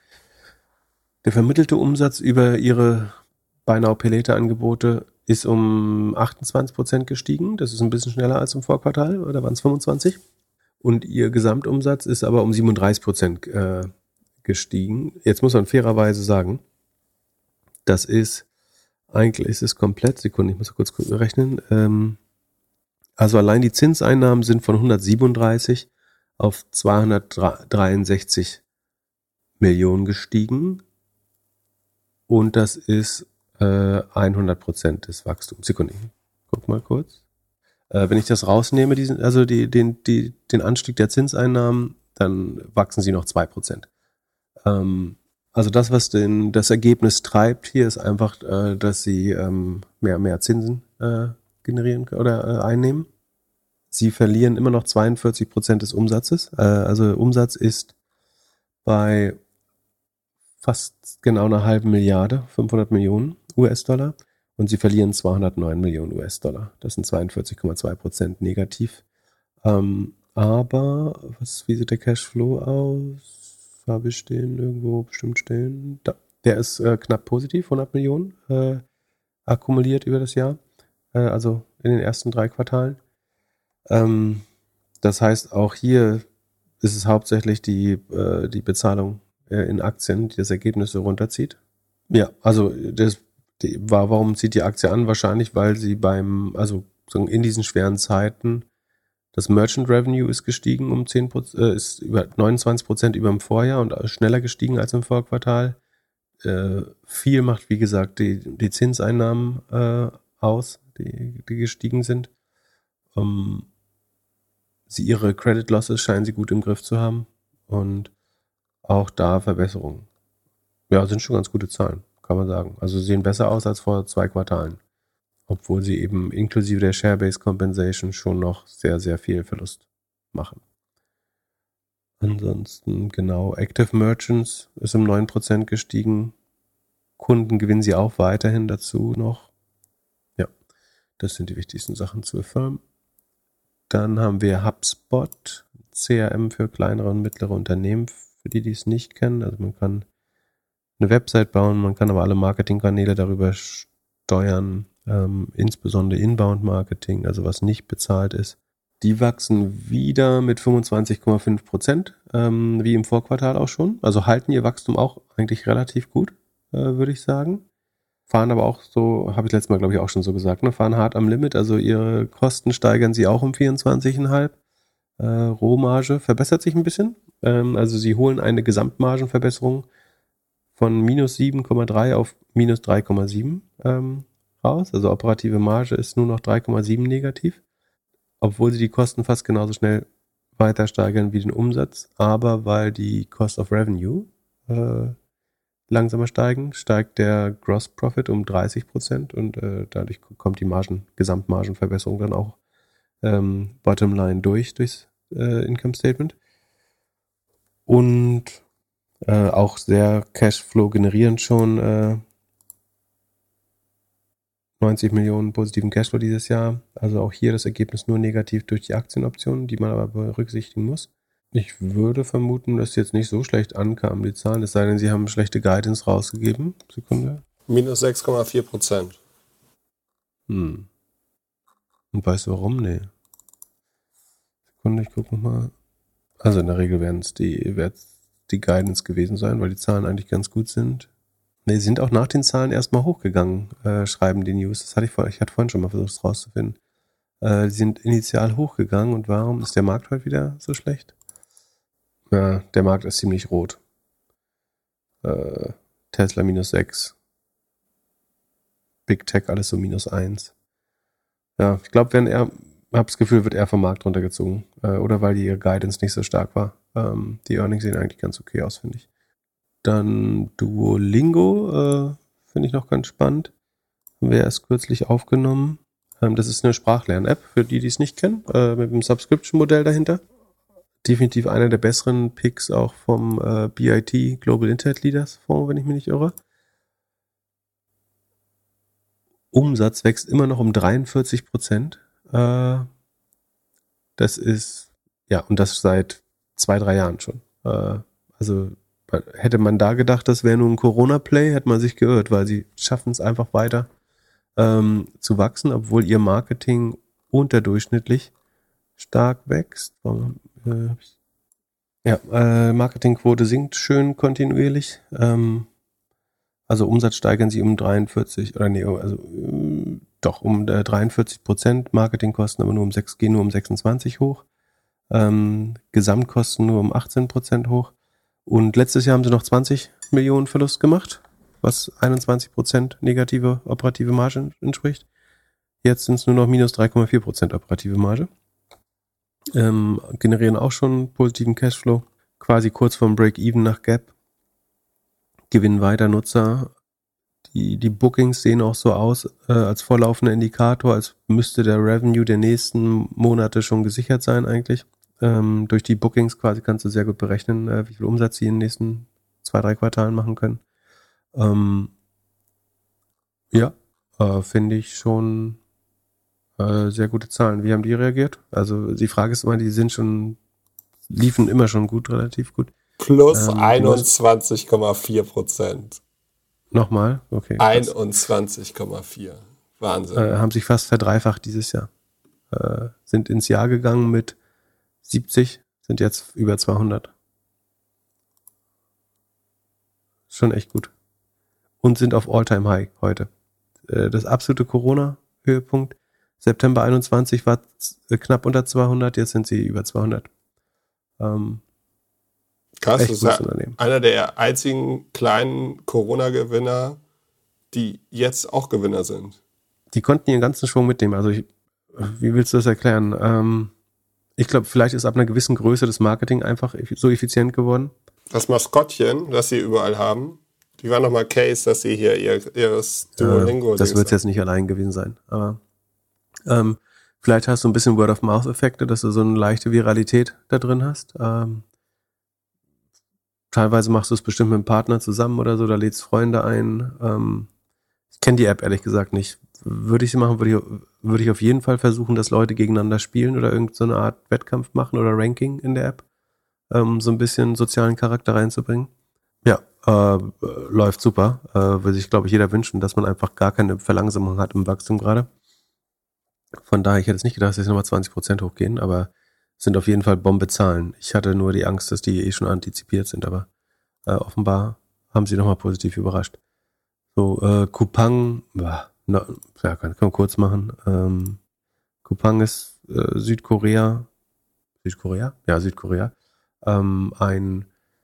A: Umsatz über ihre Buy Now Pay Later Angebote ist um 28% gestiegen. Das ist ein bisschen schneller als im Vorquartal, oder waren es 25? Und ihr Gesamtumsatz ist aber um 37% gestiegen. Jetzt muss man fairerweise sagen, eigentlich ist es komplett, Sekunde, ich muss kurz rechnen, also allein die Zinseinnahmen sind von 137 auf 263 Millionen gestiegen und das ist 100% des Wachstums. Sekunde, guck mal kurz. Wenn ich das rausnehme, den Anstieg der Zinseinnahmen, dann wachsen sie noch 2%. Also das, was das Ergebnis treibt hier, ist einfach, dass sie mehr Zinsen generieren oder einnehmen. Sie verlieren immer noch 42% des Umsatzes. Also Umsatz ist bei fast genau einer halben Milliarde, 500 Millionen US-Dollar. und sie verlieren 209 Millionen US-Dollar. Das sind 42,2% negativ. Aber wie sieht der Cashflow aus? Habe ich den irgendwo bestimmt stehen? Da. Der ist knapp positiv, 100 Millionen akkumuliert über das Jahr, also in den ersten 3 Quartalen. Das heißt, auch hier ist es hauptsächlich die Bezahlung in Aktien, die das Ergebnis so runterzieht. Ja, also warum zieht die Aktie an? Wahrscheinlich, weil sie in diesen schweren Zeiten das Merchant Revenue ist gestiegen um 10%, ist über 29% über dem Vorjahr und schneller gestiegen als im Vorquartal. Viel macht, wie gesagt, die Zinseinnahmen aus, die gestiegen sind. Ihre Credit Losses scheinen sie gut im Griff zu haben und auch da Verbesserungen. Ja, sind schon ganz gute Zahlen, kann man sagen. Also sie sehen besser aus als vor 2 Quartalen. Obwohl sie eben inklusive der Share-Based Compensation schon noch sehr, sehr viel Verlust machen. Ansonsten, genau, Active Merchants ist um 9% gestiegen. Kunden gewinnen sie auch weiterhin dazu noch. Ja, das sind die wichtigsten Sachen zur Firma. Dann haben wir HubSpot, CRM für kleinere und mittlere Unternehmen, für die es nicht kennen. Also man kann eine Website bauen, man kann aber alle Marketingkanäle darüber steuern, insbesondere Inbound-Marketing, also was nicht bezahlt ist. Die wachsen wieder mit 25,5%, wie im Vorquartal auch schon. Also halten ihr Wachstum auch eigentlich relativ gut, würde ich sagen. Fahren aber auch so, habe ich letztes Mal, glaube ich, auch schon so gesagt, ne? Fahren hart am Limit, also ihre Kosten steigern sie auch um 24,5%. Rohmarge verbessert sich ein bisschen. Also sie holen eine Gesamtmargenverbesserung von minus 7,3 auf minus 3,7 raus. Also operative Marge ist nur noch 3,7 negativ, obwohl sie die Kosten fast genauso schnell weiter steigern wie den Umsatz. Aber weil die Cost of Revenue langsamer steigen, steigt der Gross Profit um 30% und dadurch kommt die Gesamtmargenverbesserung dann auch Bottomline durchs Income Statement. Und auch sehr Cashflow generierend schon 90 Millionen positiven Cashflow dieses Jahr. Also auch hier das Ergebnis nur negativ durch die Aktienoptionen, die man aber berücksichtigen muss. Ich würde vermuten, dass jetzt nicht so schlecht ankamen, die Zahlen, es sei denn, sie haben schlechte Guidance rausgegeben. Sekunde.
B: Minus 6,4%.
A: Und weißt du warum? Nee. Sekunde, ich gucke nochmal. Also in der Regel werden es die Guidance gewesen sein, weil die Zahlen eigentlich ganz gut sind. Nee, sie sind auch nach den Zahlen erstmal hochgegangen, schreiben die News. Ich hatte vorhin schon mal versucht, es rauszufinden. Die sind initial hochgegangen und warum ist der Markt heute wieder so schlecht? Ja, der Markt ist ziemlich rot. Tesla minus 6. Big Tech alles so minus 1. Ja, ich glaube, habe das Gefühl, wird eher vom Markt runtergezogen. Oder weil die Guidance nicht so stark war. Die Earnings sehen eigentlich ganz okay aus, finde ich. Dann Duolingo, finde ich noch ganz spannend. Haben wir erst kürzlich aufgenommen. Das ist eine Sprachlern-App, für die es nicht kennen, mit einem Subscription-Modell dahinter. Definitiv einer der besseren Picks auch vom BIT Global Internet Leaders Fonds, wenn ich mich nicht irre. Umsatz wächst immer noch um 43%. Das ist, ja, und das seit 2-3 Jahren schon. Also hätte man da gedacht, das wäre nur ein Corona-Play, hätte man sich geirrt, weil sie schaffen es einfach weiter zu wachsen, obwohl ihr Marketing unterdurchschnittlich stark wächst. Marketingquote sinkt schön kontinuierlich. Also Umsatz steigern sie um 43%, Marketingkosten aber gehen nur um 26 hoch. Gesamtkosten nur um 18% hoch. Und letztes Jahr haben sie noch 20 Millionen Verlust gemacht, was 21% negative operative Marge entspricht. Jetzt sind es nur noch minus 3,4% operative Marge. Generieren auch schon positiven Cashflow, quasi kurz vorm Break-Even nach Gap. Gewinnen weiter Nutzer. Die Bookings sehen auch so aus als vorlaufender Indikator, als müsste der Revenue der nächsten Monate schon gesichert sein eigentlich. Durch die Bookings quasi kannst du sehr gut berechnen, wie viel Umsatz sie in den nächsten 2-3 Quartalen machen können. finde ich schon sehr gute Zahlen. Wie haben die reagiert? Also die Frage ist immer, liefen immer schon gut, relativ gut.
B: Plus 21,4%.
A: Nochmal? Okay.
B: 21,4. Wahnsinn.
A: Haben sich fast verdreifacht dieses Jahr. Sind ins Jahr gegangen mit 70, sind jetzt über 200. Schon echt gut. Und sind auf All-Time-High heute. Das absolute Corona-Höhepunkt September 21 war knapp unter 200, jetzt sind sie über 200.
B: Krass, das ist ja einer der einzigen kleinen Corona-Gewinner, die jetzt auch Gewinner sind.
A: Die konnten ihren ganzen Schwung mitnehmen. Also wie willst du das erklären? Ich glaube, vielleicht ist ab einer gewissen Größe das Marketing einfach so effizient geworden.
B: Das Maskottchen, das sie überall haben, die war nochmal Case, dass sie hier ihres Duolingo...
A: Das wird jetzt nicht allein gewesen sein. Aber vielleicht hast du ein bisschen Word-of-Mouth-Effekte, dass du so eine leichte Viralität da drin hast. Teilweise machst du es bestimmt mit einem Partner zusammen oder so, da lädst Freunde ein. Ich kenne die App ehrlich gesagt nicht. Würde ich sie machen, würde ich auf jeden Fall versuchen, dass Leute gegeneinander spielen oder irgendeine Art Wettkampf machen oder Ranking in der App, so ein bisschen sozialen Charakter reinzubringen. Ja, läuft super. Würde sich, glaube ich, jeder wünschen, dass man einfach gar keine Verlangsamung hat im Wachstum gerade. Von daher, ich hätte es nicht gedacht, dass sie nochmal 20% hochgehen, aber sind auf jeden Fall Bombe-Zahlen. Ich hatte nur die Angst, dass die schon antizipiert sind, aber offenbar haben sie nochmal positiv überrascht. So, Coupang, kann man kurz machen. Coupang ist Südkorea. Ja, Südkorea. Ein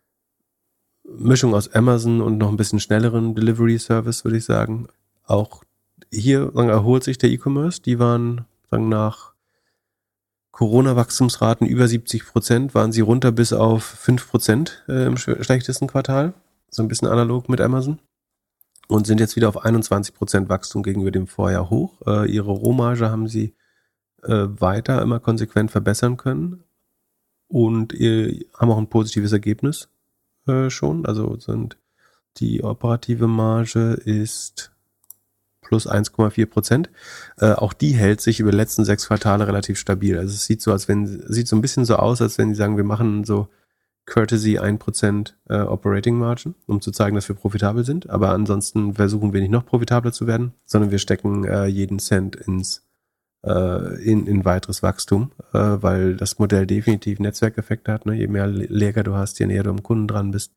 A: Mischung aus Amazon und noch ein bisschen schnelleren Delivery-Service, würde ich sagen. Auch hier erholt sich der E-Commerce. Die waren nach Corona-Wachstumsraten über 70%, waren sie runter bis auf 5% im schlechtesten Quartal. So ein bisschen analog mit Amazon. Und sind jetzt wieder auf 21% Wachstum gegenüber dem Vorjahr hoch. Ihre Rohmarge haben sie weiter immer konsequent verbessern können. Und haben auch ein positives Ergebnis schon. Also die operative Marge ist plus 1,4%. Auch die hält sich über die letzten 6 Quartale relativ stabil. Also es sieht so ein bisschen so aus, als wenn sie sagen, wir machen so Courtesy 1% Operating Margin, um zu zeigen, dass wir profitabel sind. Aber ansonsten versuchen wir nicht noch profitabler zu werden, sondern wir stecken jeden Cent in weiteres Wachstum, weil das Modell definitiv Netzwerkeffekte hat. Ne? Je mehr Lager du hast, je näher du am Kunden dran bist,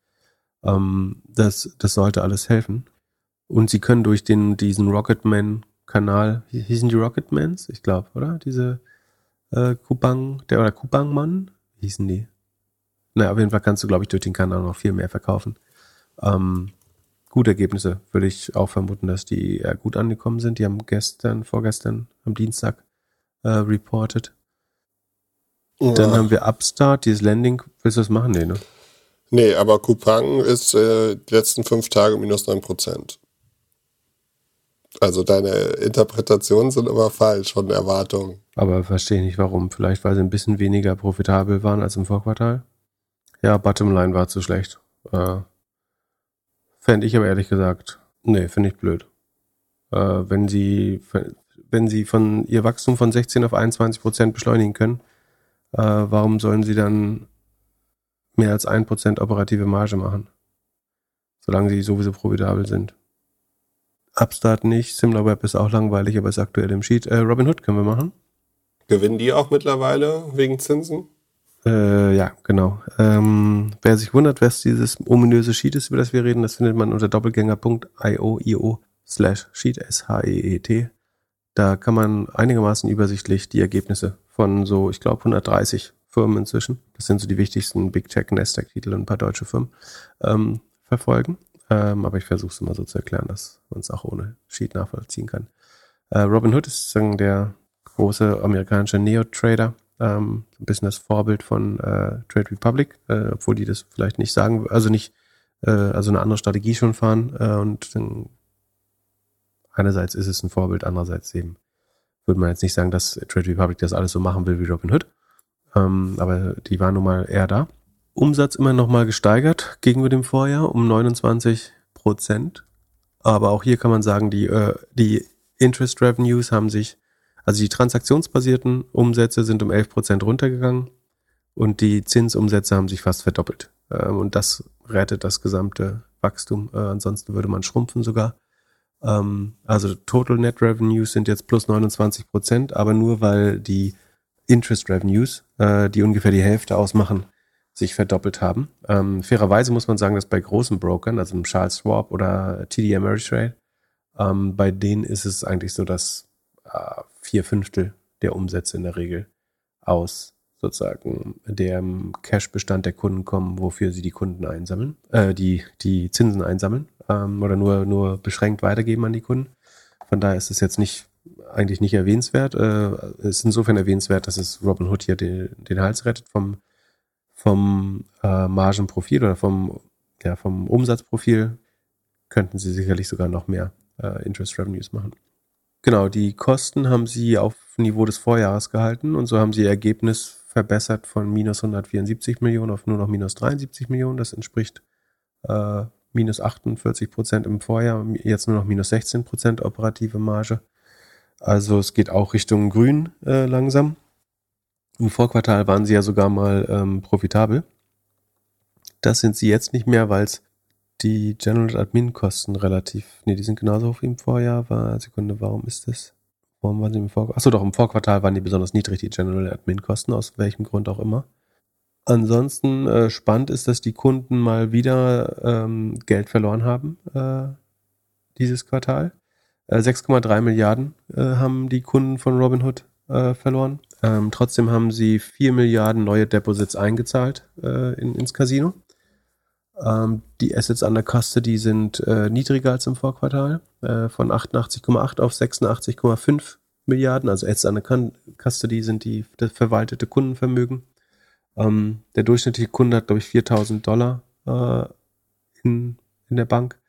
A: das sollte alles helfen. Und sie können durch diesen Rocketman-Kanal, hießen die Rocketmans? Ich glaube, oder? Diese Coupang-Mann? Wie hießen die? Naja, auf jeden Fall kannst du, glaube ich, durch den Kanal noch viel mehr verkaufen. Gute Ergebnisse, würde ich auch vermuten, dass die eher gut angekommen sind. Die haben vorgestern, am Dienstag reported. Ja. Dann haben wir Upstart, dieses Landing. Willst du das machen? Nee, ne?
B: Nee, aber Coupang ist die letzten 5 Tage minus 9%. Also deine Interpretationen sind immer falsch von Erwartungen.
A: Aber verstehe nicht, warum. Vielleicht, weil sie ein bisschen weniger profitabel waren als im Vorquartal. Ja, Bottomline war zu schlecht. Fände ich aber ehrlich gesagt, nee, finde ich blöd. Wenn sie von ihr Wachstum von 16 auf 21% beschleunigen können, warum sollen sie dann mehr als 1% operative Marge machen? Solange sie sowieso profitabel sind. Upstart nicht, SimilarWeb ist auch langweilig, aber ist aktuell im Sheet. Robinhood können wir machen.
B: Gewinnen die auch mittlerweile wegen Zinsen?
A: Ja, genau. Wer sich wundert, was dieses ominöse Sheet ist, über das wir reden, das findet man unter doppelgänger.io/Sheet, SHEET. Da kann man einigermaßen übersichtlich die Ergebnisse von so, ich glaube, 130 Firmen inzwischen, das sind so die wichtigsten Big Tech, Nasdaq-Titel und ein paar deutsche Firmen, verfolgen. Aber ich versuche es immer so zu erklären, dass man es auch ohne Sheet nachvollziehen kann. Robinhood ist sozusagen der große amerikanische Neo-Trader, ein bisschen das Vorbild von Trade Republic, obwohl die das vielleicht nicht sagen, also eine andere Strategie schon fahren. Und einerseits ist es ein Vorbild, andererseits eben würde man jetzt nicht sagen, dass Trade Republic das alles so machen will wie Robinhood. Aber die waren nun mal eher da. Umsatz immer noch mal gesteigert gegenüber dem Vorjahr um 29%. Aber auch hier kann man sagen, die Interest Revenues haben sich, also die transaktionsbasierten Umsätze sind um 11% runtergegangen und die Zinsumsätze haben sich fast verdoppelt. Und das rettet das gesamte Wachstum. Ansonsten würde man schrumpfen sogar. Also Total Net Revenues sind jetzt plus 29%, aber nur weil die Interest Revenues, die ungefähr die Hälfte ausmachen, sich verdoppelt haben. Fairerweise muss man sagen, dass bei großen Brokern, also Charles Schwab oder TD Ameritrade, bei denen ist es eigentlich so, dass 4/5 der Umsätze in der Regel aus sozusagen dem Cash-Bestand der Kunden kommen, wofür sie die Kunden einsammeln, die Zinsen einsammeln oder nur beschränkt weitergeben an die Kunden. Von daher ist es jetzt eigentlich nicht erwähnenswert. Es ist insofern erwähnenswert, dass es Robinhood hier den Hals rettet vom Margenprofil oder vom Umsatzprofil. Könnten sie sicherlich sogar noch mehr Interest Revenues machen. Genau, die Kosten haben sie auf Niveau des Vorjahres gehalten und so haben sie ihr Ergebnis verbessert von minus 174 Millionen auf nur noch minus 73 Millionen. Das entspricht minus 48% im Vorjahr, jetzt nur noch minus 16% operative Marge. Also es geht auch Richtung Grün langsam. Im Vorquartal waren sie ja sogar mal profitabel. Das sind sie jetzt nicht mehr, weil es die General Admin Kosten die sind genauso hoch wie im Vorjahr. Warum ist das? Warum waren sie im Vorquartal? Achso, doch, im Vorquartal waren die besonders niedrig, die General Admin Kosten, aus welchem Grund auch immer. Ansonsten spannend ist, dass die Kunden mal wieder Geld verloren haben dieses Quartal. 6,3 Milliarden haben die Kunden von Robinhood verloren. Trotzdem haben sie 4 Milliarden neue Deposits eingezahlt ins Casino. Die Assets under Custody sind niedriger als im Vorquartal, von 88,8 auf 86,5 Milliarden. Also Assets under Custody sind das verwaltete Kundenvermögen. Der durchschnittliche Kunde hat, glaube ich, $4.000 in der Bank.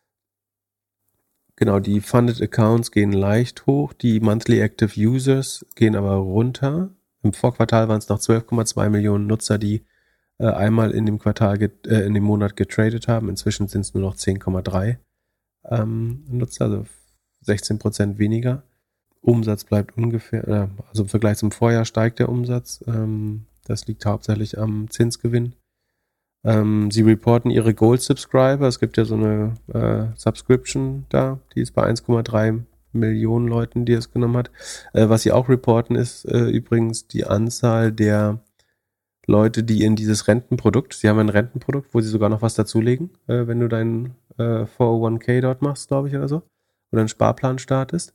A: Genau, die Funded Accounts gehen leicht hoch, die Monthly Active Users gehen aber runter. Im Vorquartal waren es noch 12,2 Millionen Nutzer, die einmal in dem in dem Monat getradet haben. Inzwischen sind es nur noch 10,3 Nutzer, also 16% weniger. Umsatz bleibt ungefähr, also im Vergleich zum Vorjahr steigt der Umsatz. Das liegt hauptsächlich am Zinsgewinn. Sie reporten ihre Gold Subscriber. Es gibt ja so eine Subscription da, die ist bei 1,3 Millionen Leuten, die es genommen hat. Was sie auch reporten, ist übrigens die Anzahl der Leute, die in dieses Rentenprodukt, sie haben ein Rentenprodukt, wo sie sogar noch was dazulegen, wenn du deinen 401k dort machst, glaube ich, oder so, oder einen Sparplan startest.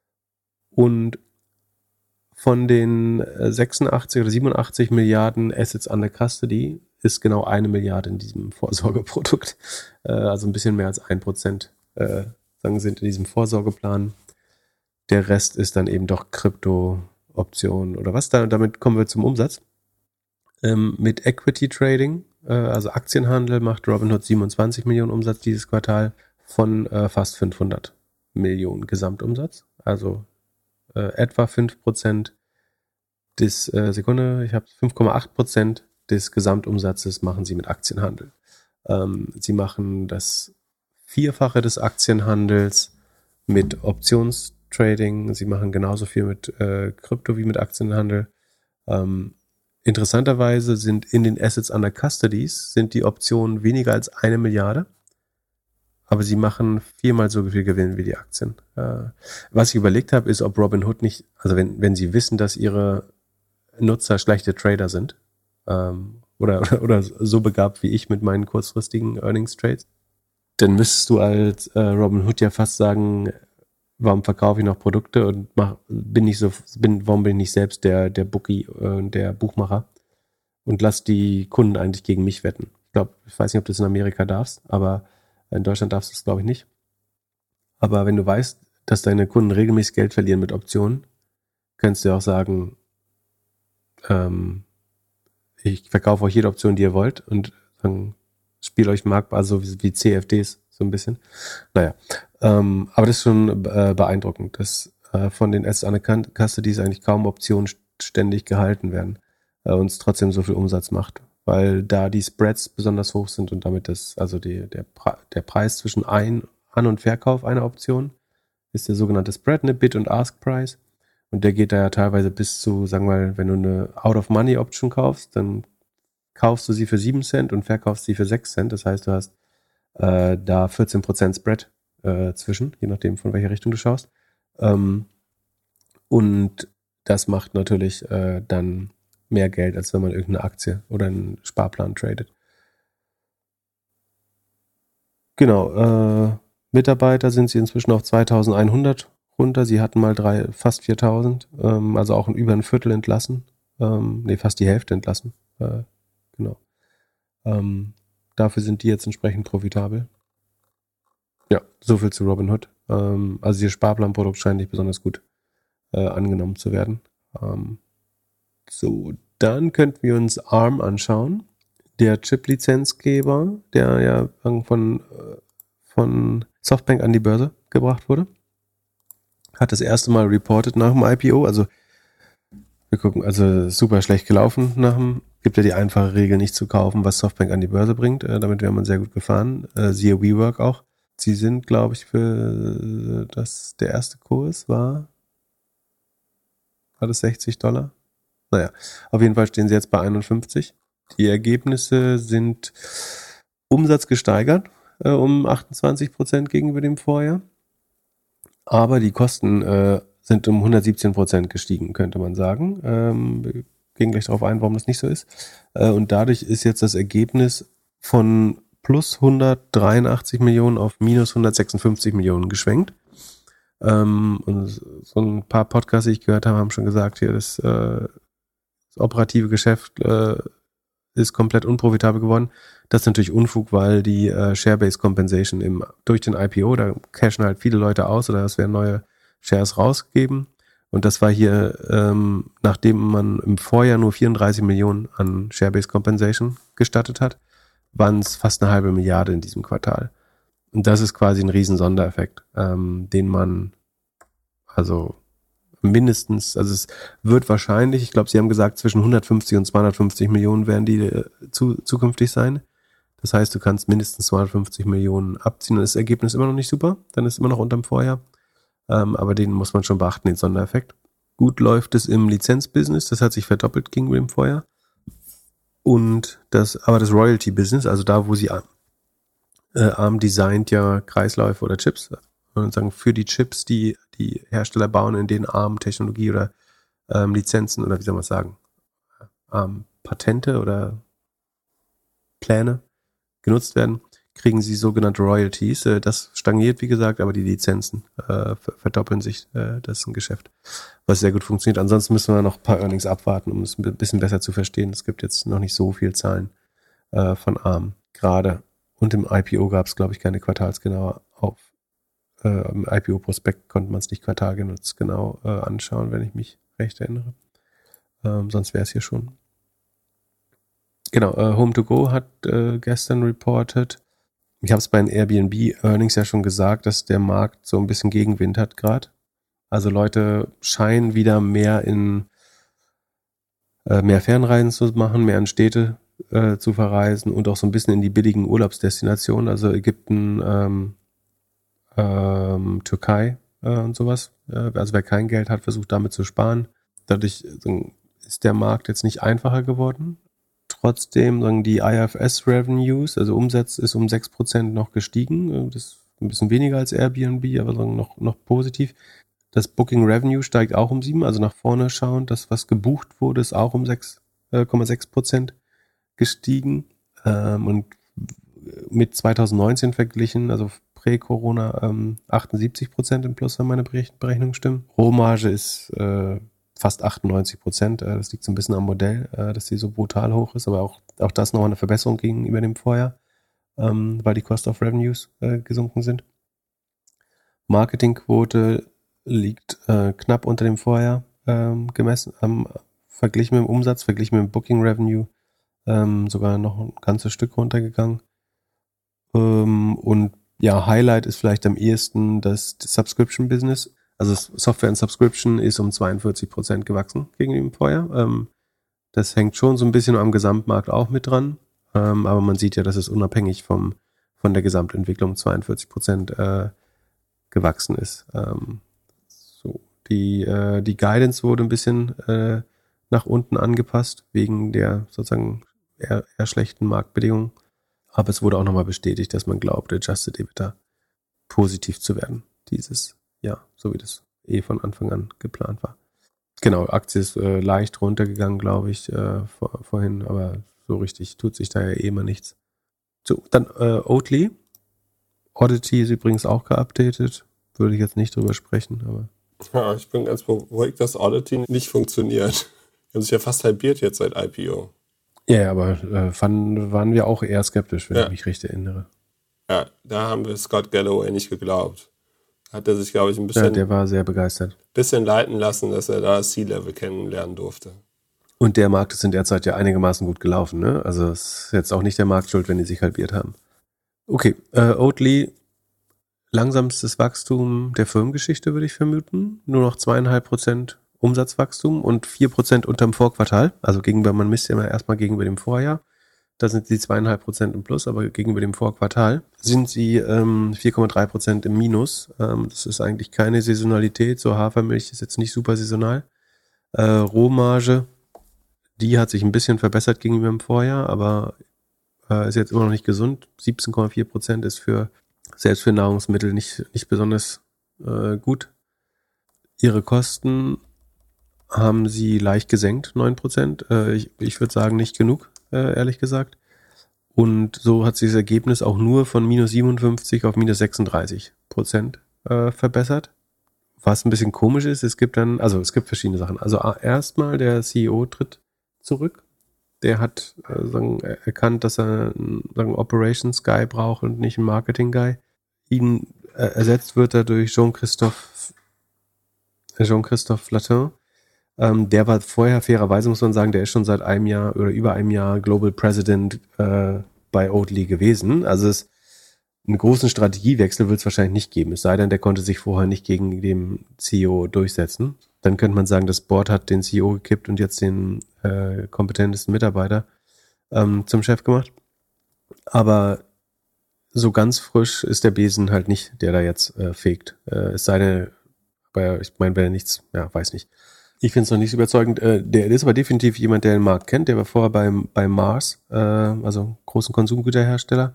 A: Und von den 86 oder 87 Milliarden Assets under Custody ist genau 1 Milliarde in diesem Vorsorgeprodukt. Also ein bisschen mehr als 1% sind in diesem Vorsorgeplan. Der Rest ist dann eben doch Krypto-Optionen oder was. Damit kommen wir zum Umsatz. Mit Equity Trading, also Aktienhandel, macht Robinhood 27 Millionen Umsatz dieses Quartal von fast 500 Millionen Gesamtumsatz. Also etwa 5% des 5,8% des Gesamtumsatzes machen sie mit Aktienhandel. Sie machen das Vierfache des Aktienhandels mit Optionstrading. Sie machen genauso viel mit Krypto wie mit Aktienhandel. Interessanterweise sind in den Assets under Custodies sind die Optionen weniger als 1 Milliarde. Aber sie machen 4-mal so viel Gewinn wie die Aktien. Was ich überlegt habe, ist, ob Robinhood nicht, also wenn sie wissen, dass ihre Nutzer schlechte Trader sind, oder so begabt wie ich mit meinen kurzfristigen Earnings Trades, dann müsstest du als Robinhood ja fast sagen, warum verkaufe ich noch Produkte und warum bin ich nicht selbst der Bookie, der Buchmacher und lass die Kunden eigentlich gegen mich wetten. Ich weiß nicht, ob du es in Amerika darfst, aber in Deutschland darfst du es, glaube ich, nicht. Aber wenn du weißt, dass deine Kunden regelmäßig Geld verlieren mit Optionen, kannst du auch sagen, ich verkaufe euch jede Option, die ihr wollt und dann spiele euch marktbar, so wie CFDs so ein bisschen. Naja, aber das ist schon beeindruckend, dass von den Assets under Custody eigentlich kaum Optionen ständig gehalten werden und es trotzdem so viel Umsatz macht, weil da die Spreads besonders hoch sind und damit der Preis zwischen An- und Verkauf einer Option ist der sogenannte Spread, ne, Bid- und Ask-Price. Und der geht da ja teilweise bis zu, sagen wir mal, wenn du eine Out-of-Money-Option kaufst, dann kaufst du sie für 7 Cent und verkaufst sie für 6 Cent. Das heißt, du hast da 14% Spread zwischen, je nachdem, von welcher Richtung du schaust. Und das macht natürlich dann mehr Geld, als wenn man irgendeine Aktie oder einen Sparplan tradet. Genau, Mitarbeiter sind sie inzwischen auf 2100 runter. Sie hatten mal fast 4000, also auch über ein Viertel entlassen. Fast die Hälfte entlassen. Genau. Dafür sind die jetzt entsprechend profitabel. Ja, so viel zu Robinhood. Also ihr Sparplanprodukt scheint nicht besonders gut angenommen zu werden. So, dann könnten wir uns ARM anschauen. Der Chip-Lizenzgeber, der ja von Softbank an die Börse gebracht wurde, hat das erste Mal reported nach dem IPO. Also wir gucken, also super schlecht gelaufen gibt ja die einfache Regel, nicht zu kaufen, was Softbank an die Börse bringt. Damit wäre man sehr gut gefahren. Siehe WeWork auch. Sie sind, glaube ich, der erste Kurs war das $60? Naja, auf jeden Fall stehen sie jetzt bei 51. Die Ergebnisse sind Umsatz gesteigert um 28% gegenüber dem Vorjahr. Aber die Kosten sind um 117% gestiegen, könnte man sagen. Wir gehen gleich darauf ein, warum das nicht so ist. Und dadurch ist jetzt das Ergebnis von plus 183 Millionen auf minus 156 Millionen geschwenkt. Und so ein paar Podcasts, die ich gehört habe, haben schon gesagt, hier das operative Geschäft ist komplett unprofitabel geworden. Das ist natürlich Unfug, weil die Share-Based Compensation durch den IPO, da cashen halt viele Leute aus oder es werden neue Shares rausgegeben. Und das war hier, nachdem man im Vorjahr nur 34 Millionen an Share-Based Compensation gestattet hat, waren es fast eine halbe Milliarde in diesem Quartal. Und das ist quasi ein riesen Sondereffekt, den man also mindestens, also es wird wahrscheinlich, ich glaube, Sie haben gesagt, zwischen 150 und 250 Millionen werden die zukünftig sein. Das heißt, du kannst mindestens 250 Millionen abziehen und das Ergebnis ist immer noch nicht super, dann ist es immer noch unterm Vorjahr. Aber den muss man schon beachten, den Sondereffekt. Gut läuft es im Lizenzbusiness, das hat sich verdoppelt gegenüber dem Vorjahr. Und das Royalty-Business, also da, wo sie ARM designt ja Kreisläufe oder Chips, und sagen für die Chips, die Hersteller bauen, in denen ARM-Technologie oder Lizenzen oder wie soll man sagen, Patente oder Pläne genutzt werden, kriegen sie sogenannte Royalties. Das stagniert, wie gesagt, aber die Lizenzen verdoppeln sich. Das ist ein Geschäft, was sehr gut funktioniert. Ansonsten müssen wir noch ein paar Earnings abwarten, um es ein bisschen besser zu verstehen. Es gibt jetzt noch nicht so viel Zahlen von ARM gerade. Und im IPO gab es, glaube ich, keine quartalsgenaue im IPO-Prospekt konnte man es nicht quartalsgenau anschauen, wenn ich mich recht erinnere. Sonst wäre es hier schon. Genau, Home2Go hat gestern reported. Ich habe es bei den Airbnb-Earnings ja schon gesagt, dass der Markt so ein bisschen Gegenwind hat gerade. Also Leute scheinen wieder mehr Fernreisen zu machen, mehr in Städte zu verreisen und auch so ein bisschen in die billigen Urlaubsdestinationen, also Ägypten, Türkei und sowas. Also wer kein Geld hat, versucht damit zu sparen. Dadurch ist der Markt jetzt nicht einfacher geworden. Trotzdem sagen die IFRS-Revenues, also Umsatz ist um 6% noch gestiegen. Das ist ein bisschen weniger als Airbnb, aber noch positiv. Das Booking Revenue steigt auch um 7%, also nach vorne schauen. Das, was gebucht wurde, ist auch um 6,6% gestiegen. Und mit 2019 verglichen, also Prä-Corona, 78% im Plus, wenn meine Berechnungen stimmen. Rohmarge ist fast 98%. Das liegt so ein bisschen am Modell, dass die so brutal hoch ist, aber auch das noch eine Verbesserung gegenüber dem Vorjahr, weil die Cost of Revenues gesunken sind. Marketingquote liegt knapp unter dem Vorjahr gemessen, verglichen mit dem Umsatz, verglichen mit dem Booking Revenue sogar noch ein ganzes Stück runtergegangen. Und ja, Highlight ist vielleicht am ehesten das Subscription-Business. Also Software and Subscription ist um 42% gewachsen gegenüber dem Vorjahr. Das hängt schon so ein bisschen am Gesamtmarkt auch mit dran. Aber man sieht ja, dass es unabhängig von der Gesamtentwicklung 42% gewachsen ist. Die Guidance wurde ein bisschen nach unten angepasst, wegen der sozusagen eher schlechten Marktbedingungen. Aber es wurde auch nochmal bestätigt, dass man glaubt, Adjusted EBITDA positiv zu werden dieses Jahr, so wie das von Anfang an geplant war. Genau, Aktie ist leicht runtergegangen, glaube ich, vorhin, aber so richtig tut sich da ja immer nichts. So, dann Oatly. Oddity ist übrigens auch geupdatet. Würde ich jetzt nicht drüber sprechen, aber.
B: Ja, ich bin ganz beruhigt, dass Oddity nicht funktioniert. Die haben sich ja fast halbiert jetzt seit IPO.
A: Ja, aber waren wir auch eher skeptisch, wenn ich mich richtig erinnere.
B: Ja, da haben wir Scott Galloway nicht geglaubt. Hat er sich, glaube ich, ein bisschen...
A: Ja, der war sehr begeistert.
B: Bisschen leiten lassen, dass er da C-Level kennenlernen durfte.
A: Und der Markt ist in der Zeit ja einigermaßen gut gelaufen, ne? Also es ist jetzt auch nicht der Markt schuld, wenn die sich halbiert haben. Okay, Oatly, langsamstes Wachstum der Firmengeschichte, würde ich vermuten. Nur noch 2,5% Umsatzwachstum und 4% unterm Vorquartal. Also man misst ja immer erstmal gegenüber dem Vorjahr. Da sind sie 2,5% im Plus, aber gegenüber dem Vorquartal sind sie 4,3% im Minus. Das ist eigentlich keine Saisonalität. So Hafermilch ist jetzt nicht super saisonal. Rohmarge, die hat sich ein bisschen verbessert gegenüber dem Vorjahr, aber ist jetzt immer noch nicht gesund. 17,4% ist selbst für Nahrungsmittel nicht besonders gut. Ihre Kosten haben sie leicht gesenkt, 9%. Ich würde sagen, nicht genug, ehrlich gesagt. Und so hat sich das Ergebnis auch nur von minus 57 auf minus 36% verbessert. Was ein bisschen komisch ist, es gibt verschiedene Sachen. Also erstmal der CEO tritt zurück. Der hat erkannt, dass er einen Operations Guy braucht und nicht einen Marketing Guy. Ihn ersetzt wird er durch Jean-Christophe Flatin. Der war vorher, fairerweise muss man sagen, der ist schon seit einem Jahr oder über einem Jahr Global President bei Oatly gewesen. Also einen großen Strategiewechsel wird es wahrscheinlich nicht geben. Es sei denn, der konnte sich vorher nicht gegen den CEO durchsetzen. Dann könnte man sagen, das Board hat den CEO gekippt und jetzt den kompetentesten Mitarbeiter zum Chef gemacht. Aber so ganz frisch ist der Besen halt nicht, der da jetzt fegt. Es sei denn, aber ich meine, wenn er nichts, weiß nicht. Ich finde es noch nicht so überzeugend. Der ist aber definitiv jemand, der den Markt kennt. Der war vorher bei Mars, also großen Konsumgüterhersteller.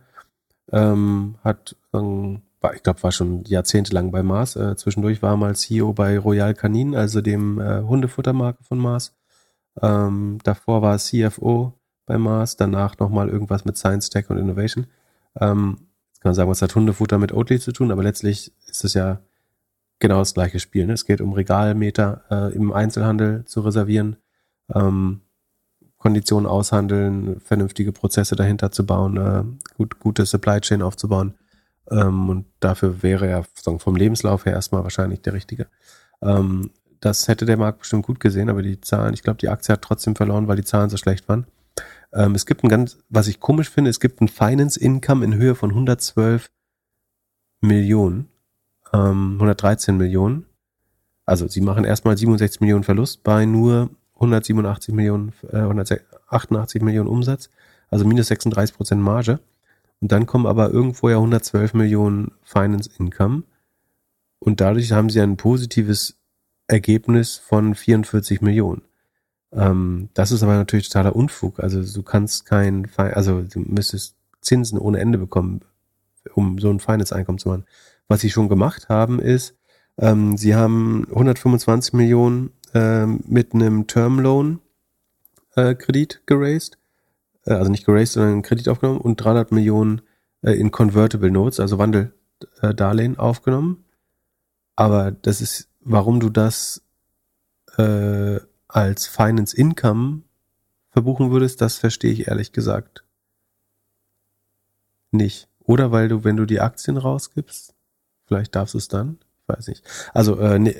A: War schon jahrzehntelang bei Mars. Zwischendurch war er mal CEO bei Royal Canin, also dem Hundefuttermarke von Mars. Davor war er CFO bei Mars, danach nochmal irgendwas mit Science, Tech und Innovation. Jetzt kann man sagen, was hat Hundefutter mit Oatly zu tun, aber letztlich ist es ja genau das gleiche Spiel. Ne? Es geht um Regalmeter im Einzelhandel zu reservieren, Konditionen aushandeln, vernünftige Prozesse dahinter zu bauen, gute Supply Chain aufzubauen. Und dafür wäre er vom Lebenslauf her erstmal wahrscheinlich der Richtige. Das hätte der Markt bestimmt gut gesehen, aber die Zahlen, ich glaube, die Aktie hat trotzdem verloren, weil die Zahlen so schlecht waren. Es gibt was ich komisch finde, es gibt ein Finance Income in Höhe von 112 Millionen. 113 Millionen. Also sie machen erstmal 67 Millionen Verlust bei nur 188 Millionen Umsatz, also minus 36% Marge. Und dann kommen aber irgendwo ja 112 Millionen Finance Income. Und dadurch haben sie ein positives Ergebnis von 44 Millionen. Das ist aber natürlich totaler Unfug. Also du müsstest Zinsen ohne Ende bekommen, um so ein Finance-Einkommen zu machen. Was sie schon gemacht haben, ist, sie haben 125 Millionen mit einem Term-Loan-Kredit geraced. Also nicht geraced, sondern einen Kredit aufgenommen und 300 Millionen in Convertible Notes, also Wandeldarlehen aufgenommen. Aber warum du das als Finance Income verbuchen würdest, das verstehe ich ehrlich gesagt nicht. Oder weil wenn du die Aktien rausgibst, vielleicht darfst du es dann, ich weiß nicht. Also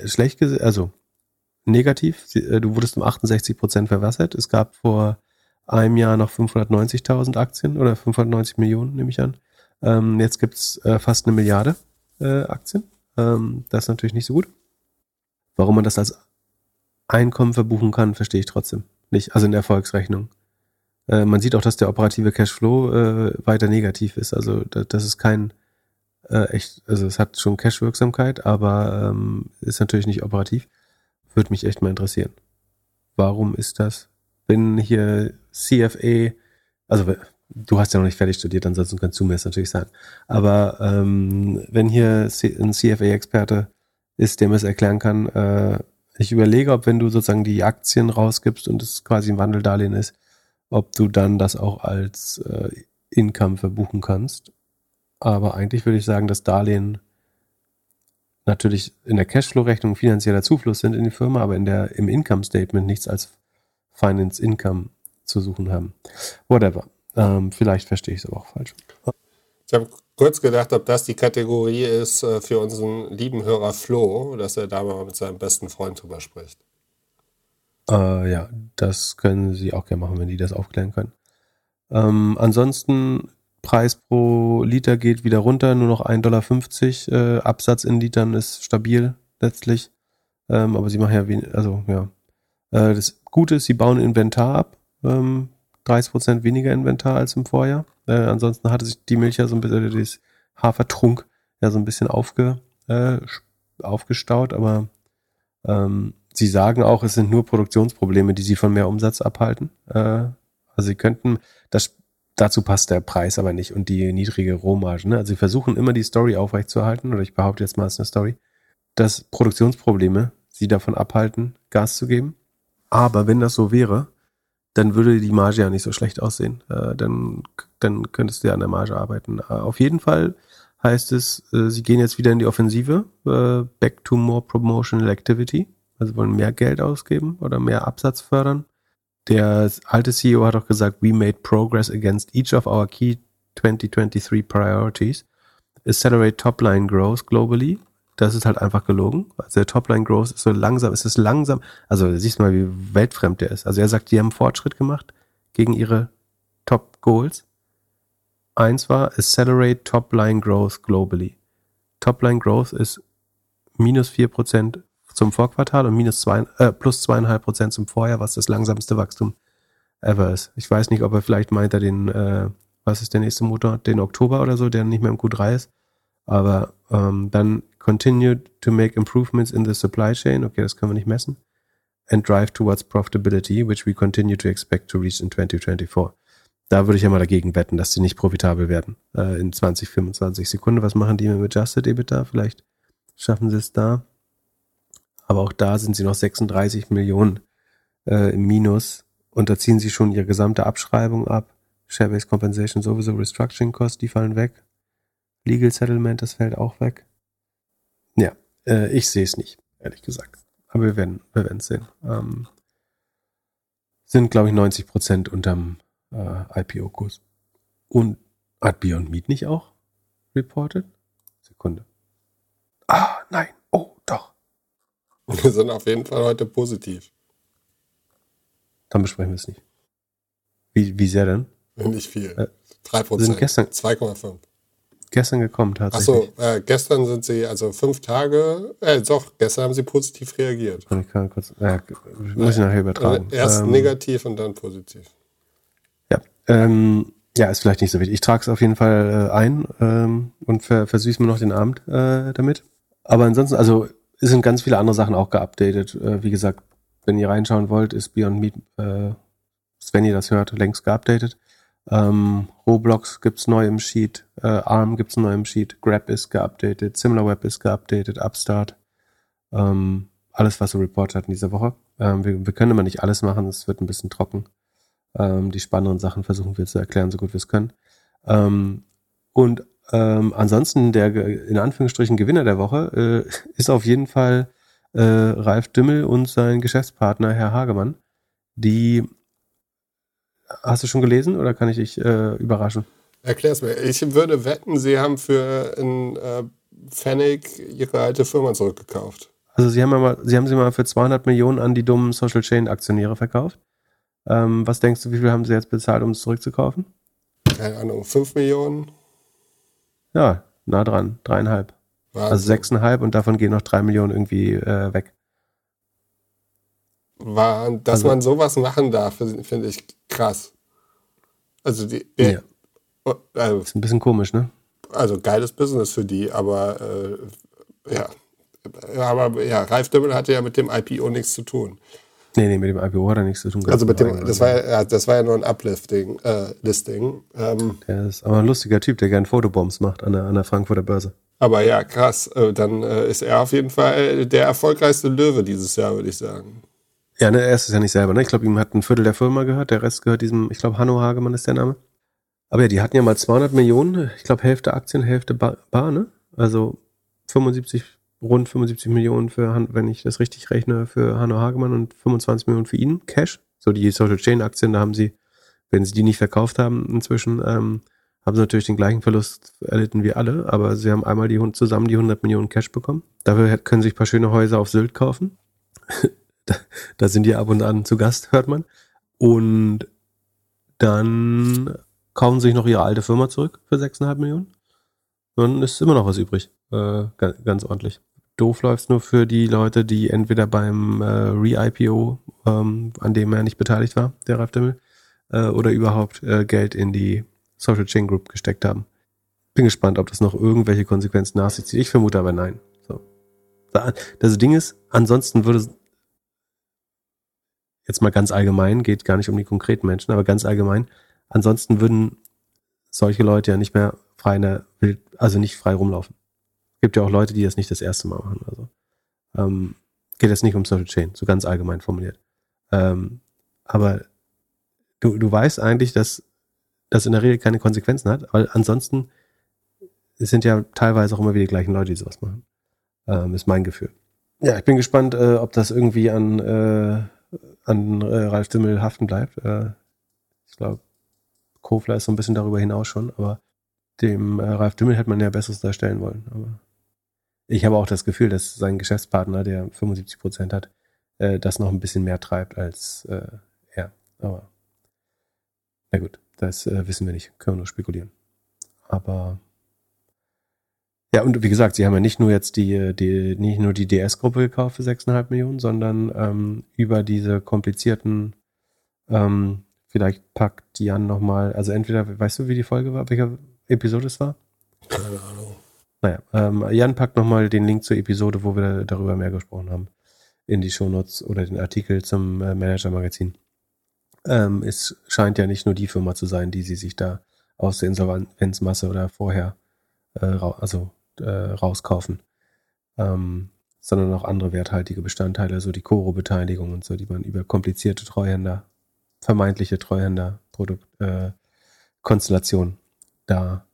A: negativ, du wurdest um 68% verwassert. Es gab vor einem Jahr noch 590.000 Aktien oder 590 Millionen, nehme ich an. Jetzt gibt es fast 1 Milliarde Aktien. Das ist natürlich nicht so gut. Warum man das als Einkommen verbuchen kann, verstehe ich trotzdem nicht. Also in der Erfolgsrechnung. Man sieht auch, dass der operative Cashflow weiter negativ ist. Also das ist kein echt, also es hat schon Cash-Wirksamkeit, aber ist natürlich nicht operativ. Würde mich echt mal interessieren. Warum ist das? Wenn hier CFA, also du hast ja noch nicht fertig studiert, ansonsten kannst du mir das natürlich sagen. Aber wenn hier ein CFA-Experte ist, der mir es erklären kann, ich überlege, ob wenn du sozusagen die Aktien rausgibst und es quasi ein Wandeldarlehen ist, ob du dann das auch als Income verbuchen kannst. Aber eigentlich würde ich sagen, dass Darlehen natürlich in der Cashflow-Rechnung finanzieller Zufluss sind in die Firma, aber im Income-Statement nichts als Finance Income zu suchen haben. Whatever. Vielleicht verstehe ich es aber auch falsch.
B: Ich habe kurz gedacht, ob das die Kategorie ist für unseren lieben Hörer Flo, dass er da mal mit seinem besten Freund drüber spricht.
A: Ja, das können Sie auch gerne machen, wenn die das aufklären können. Ansonsten Preis pro Liter geht wieder runter, nur noch $1,50 Absatz in Litern ist stabil letztlich. Aber sie machen ja das Gute ist, sie bauen Inventar ab. 30% weniger Inventar als im Vorjahr. Ansonsten hatte sich die Milch ja so ein bisschen, das Hafertrunk ja so ein bisschen aufgestaut, aber sie sagen auch, es sind nur Produktionsprobleme, die sie von mehr Umsatz abhalten. Also sie könnten, dazu passt der Preis aber nicht und die niedrige Rohmarge. Ne? Also sie versuchen immer die Story aufrechtzuerhalten, oder ich behaupte jetzt mal, es ist eine Story, dass Produktionsprobleme sie davon abhalten, Gas zu geben. Aber wenn das so wäre, dann würde die Marge ja nicht so schlecht aussehen. Dann könntest du ja an der Marge arbeiten. Auf jeden Fall heißt es, sie gehen jetzt wieder in die Offensive, back to more promotional activity, also wollen mehr Geld ausgeben oder mehr Absatz fördern. Der alte CEO hat auch gesagt, we made progress against each of our key 2023 priorities. Accelerate top-line growth globally. Das ist halt einfach gelogen. Also der Top-Line-Growth ist so langsam, also du siehst mal, wie weltfremd der ist. Also er sagt, die haben Fortschritt gemacht gegen ihre Top-Goals. Eins war, accelerate Top-Line-Growth globally. Top-Line-Growth ist minus 4% zum Vorquartal und plus 2,5% zum Vorjahr, was das langsamste Wachstum ever ist. Ich weiß nicht, ob er vielleicht meint, was ist der nächste Monat, den Oktober oder so, der nicht mehr im Q3 ist. Aber dann continue to make improvements in the supply chain. Okay, das können wir nicht messen. And drive towards profitability, which we continue to expect to reach in 2024. Da würde ich ja mal dagegen wetten, dass sie nicht profitabel werden in 20, 25 Sekunden. Was machen die mit Adjusted EBITDA? Vielleicht schaffen sie es da. Aber auch da sind sie noch 36 Millionen im Minus. Und da ziehen sie schon ihre gesamte Abschreibung ab. Share-Based Compensation sowieso, Restructuring Costs, die fallen weg. Legal Settlement, das fällt auch weg. Ja, ich sehe es nicht, ehrlich gesagt. Aber wir werden es sehen. Sind, glaube ich, 90% unterm IPO-Kurs. Und hat Beyond Meat nicht auch reported? Sekunde. Nein. Oh, doch.
B: Wir sind auf jeden Fall heute positiv.
A: Dann besprechen wir es nicht. Wie sehr denn?
B: Nicht viel. 3%.
A: Sind gestern
B: 2,5.
A: Gestern gekommen tatsächlich.
B: Achso, gestern sind sie, also 5 Tage, gestern haben sie positiv reagiert.
A: Ich kann kurz, muss ich nachher übertragen.
B: Erst negativ und dann positiv.
A: Ja, ist vielleicht nicht so wichtig. Ich trage es auf jeden Fall ein und versüße mir noch den Abend damit. Aber ansonsten, also es sind ganz viele andere Sachen auch geupdatet. Wie gesagt, wenn ihr reinschauen wollt, ist Beyond Meat, wenn ihr das hört, längst geupdatet. Roblox gibt's neu im Sheet, ARM gibt's neu im Sheet, Grab ist geupdatet, SimilarWeb ist geupdatet, Upstart, alles, was so reportet hat in dieser Woche. Wir können immer nicht alles machen, es wird ein bisschen trocken. Die spannenden Sachen versuchen wir zu erklären, so gut wir es können. Und ansonsten der in Anführungsstrichen Gewinner der Woche ist auf jeden Fall Ralf Dümmel und sein Geschäftspartner Herr Hagemann, die hast du schon gelesen oder kann ich dich überraschen?
B: Erklär's mir. Ich würde wetten, Sie haben für einen Pfennig Ihre alte Firma zurückgekauft.
A: Also Sie haben sie mal für 200 Millionen an die dummen Social Chain Aktionäre verkauft. Was denkst du, wie viel haben sie jetzt bezahlt, um es zurückzukaufen?
B: Keine Ahnung, 5 Millionen?
A: Ja, nah dran, 3,5. Also 6,5 und davon gehen noch 3 Millionen irgendwie weg.
B: Man sowas machen darf, finde ich krass. Also
A: ist ein bisschen komisch, ne?
B: also geiles Business für die, aber Ralf Dümmel hatte ja mit dem IPO nichts zu tun.
A: Nee, mit dem IPO hat er nichts zu tun.
B: Also das war ja nur ein Listing.
A: Der ist aber ein lustiger Typ, der gerne Fotobombs macht an der Frankfurter Börse.
B: Aber ja, krass. Dann ist er auf jeden Fall der erfolgreichste Löwe dieses Jahr, würde ich sagen.
A: Ja, ne, er ist es ja nicht selber. Ne? Ich glaube, ihm hat ein Viertel der Firma gehört. Der Rest gehört diesem, ich glaube, Hanno Hagemann ist der Name. Aber ja, die hatten ja mal 200 Millionen. Ich glaube, Hälfte Aktien, Hälfte Bar, ne? Also rund 75 Millionen für, wenn ich das richtig rechne, für Hanno Hagemann und 25 Millionen für ihn, Cash. So die Social Chain Aktien, da haben sie, wenn sie die nicht verkauft haben inzwischen, haben sie natürlich den gleichen Verlust erlitten wie alle, aber sie haben einmal zusammen die 100 Millionen Cash bekommen. Dafür können sie sich ein paar schöne Häuser auf Sylt kaufen. Da sind die ab und an zu Gast, hört man. Und dann kaufen sie sich noch ihre alte Firma zurück für 6,5 Millionen. Dann ist immer noch was übrig. Ganz ordentlich. Doof läuft's nur für die Leute, die entweder beim Re-IPO, an dem er nicht beteiligt war, der Ralf Dümmel, oder überhaupt Geld in die Social Chain Group gesteckt haben. Bin gespannt, ob das noch irgendwelche Konsequenzen nach sich zieht. Ich vermute aber nein. So. Das Ding ist, ansonsten würde jetzt mal ganz allgemein, geht gar nicht um die konkreten Menschen, aber ganz allgemein, ansonsten würden solche Leute ja nicht mehr nicht frei rumlaufen. Es gibt ja auch Leute, die das nicht das erste Mal machen. Also geht jetzt nicht um Social Chain, so ganz allgemein formuliert. Aber du weißt eigentlich, dass das in der Regel keine Konsequenzen hat, weil ansonsten es sind ja teilweise auch immer wieder die gleichen Leute, die sowas machen. Ist mein Gefühl. Ja, ich bin gespannt, ob das irgendwie an Ralf Dümmel haften bleibt. Ich glaube, Kofler ist so ein bisschen darüber hinaus schon, aber dem Ralf Dümmel hätte man ja Besseres da stellen wollen. Aber ich habe auch das Gefühl, dass sein Geschäftspartner, der 75% hat, das noch ein bisschen mehr treibt als er. Aber na gut, das wissen wir nicht. Können wir nur spekulieren. Aber ja, und wie gesagt, sie haben ja nicht nur jetzt nicht nur die DS-Gruppe gekauft für 6,5 Millionen, sondern über diese komplizierten, vielleicht packt Jan nochmal, also entweder, weißt du, wie die Folge war, welche Episode es war?
B: Keine Ahnung.
A: Naja, Jan packt nochmal den Link zur Episode, wo wir darüber mehr gesprochen haben, in die Shownotes oder den Artikel zum Manager-Magazin. Es scheint ja nicht nur die Firma zu sein, die sie sich da aus der Insolvenzmasse oder vorher rauskaufen, sondern auch andere werthaltige Bestandteile, so die Koro-Beteiligung und so, die man über komplizierte vermeintliche Treuhänder-Konstellation da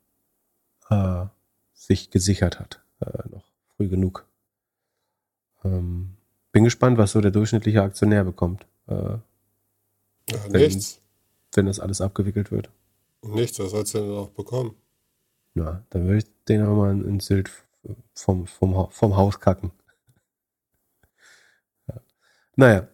A: sich gesichert hat, noch früh genug. Bin gespannt, was so der durchschnittliche Aktionär bekommt.
B: Nichts.
A: Wenn das alles abgewickelt wird.
B: Nichts, was sollst du denn noch bekommen?
A: Na, dann würde ich den auch mal in Sylt vom Haus kacken. Ja. Naja,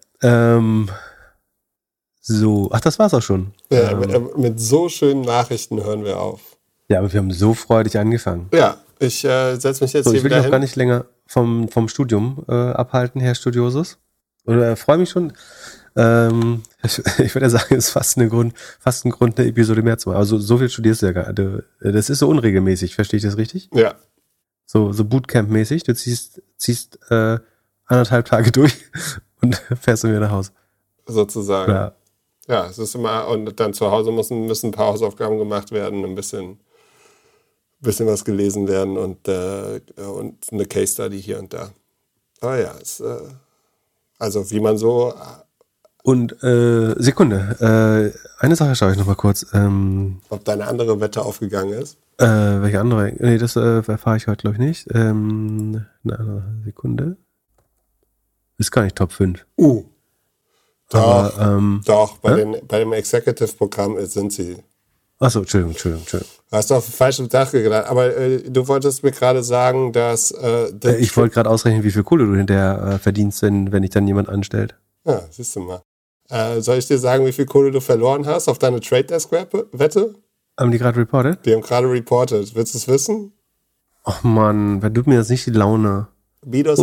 A: so, das war's auch schon.
B: Ja, mit so schönen Nachrichten hören wir auf.
A: Ja, aber wir haben so freudig angefangen.
B: Ja, ich setze mich jetzt
A: so,
B: hier
A: ich will
B: wieder
A: dich auch
B: hin.
A: gar nicht länger vom Studium abhalten, Herr Studiosus. Oder freue mich schon. Ich würde ja sagen, es ist fast ein Grund, eine Episode mehr zu machen. Also so viel studierst du ja gerade. Das ist so unregelmäßig, verstehe ich das richtig?
B: Ja.
A: So Bootcamp-mäßig. Du ziehst 1,5 Tage durch und fährst dann wieder nach Hause.
B: Sozusagen.
A: Ja.
B: Ja, es ist immer, und dann zu Hause müssen ein paar Hausaufgaben gemacht werden, ein bisschen was gelesen werden und eine Case Study hier und da. Aber ja, also wie man so...
A: Und Sekunde, eine Sache schaue ich noch mal kurz.
B: Ob deine andere Wette aufgegangen ist?
A: Welche andere? Nee, das erfahre ich heute, glaube ich, nicht. Eine andere Sekunde. Ist gar nicht Top 5.
B: Doch, bei dem Executive-Programm sind sie.
A: Achso, Entschuldigung.
B: Du hast auf den falschen Tag gedacht, aber du wolltest mir gerade sagen, dass...
A: ich wollte gerade ausrechnen, wie viel Kohle du hinterher verdienst, wenn dich dann jemand anstellt.
B: Ja, siehst du mal. Soll ich dir sagen, wie viel Kohle du verloren hast auf deine Trade Desk-Wette?
A: Haben die gerade reported?
B: Die haben gerade reported. Willst du es wissen?
A: Ach Mann, wer tut mir jetzt nicht die Laune?
B: Minus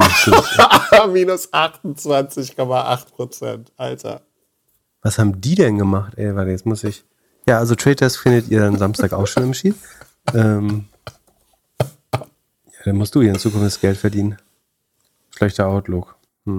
B: 28,8%, Alter.
A: Was haben die denn gemacht? Ey, warte, jetzt muss ich... Ja, also Trade Desk findet ihr dann Samstag auch schon im Sheet. Ja, dann musst du hier in Zukunft das Geld verdienen. Schlechter Outlook.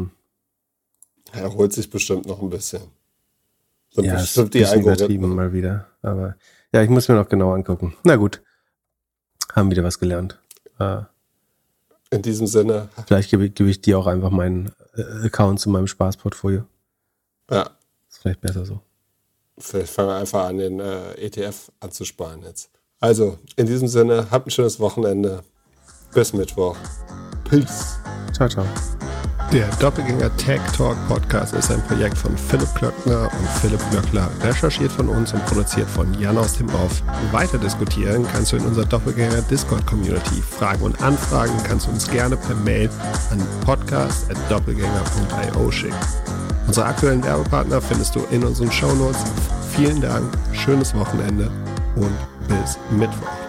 B: Er holt sich bestimmt noch ein bisschen.
A: Ja, das ist ein bisschen übertrieben mal wieder. Aber ja, ich muss mir noch genau angucken. Na gut, haben wieder was gelernt.
B: In diesem Sinne.
A: Vielleicht gebe ich dir auch einfach meinen Account zu meinem Spaßportfolio.
B: Ja.
A: Ist vielleicht besser so.
B: Vielleicht fangen wir einfach an, den ETF anzusparen jetzt. Also, in diesem Sinne, habt ein schönes Wochenende. Bis Mittwoch. Peace.
A: Ciao, ciao.
B: Der Doppelgänger Tech Talk Podcast ist ein Projekt von Philipp Klöckner und Philipp Glöckler, recherchiert von uns und produziert von Jan aus dem Off. Weiter diskutieren kannst du in unserer Doppelgänger Discord Community. Fragen und Anfragen kannst du uns gerne per Mail an podcast@doppelgänger.io schicken. Unsere aktuellen Werbepartner findest du in unseren Shownotes. Vielen Dank, schönes Wochenende und bis Mittwoch.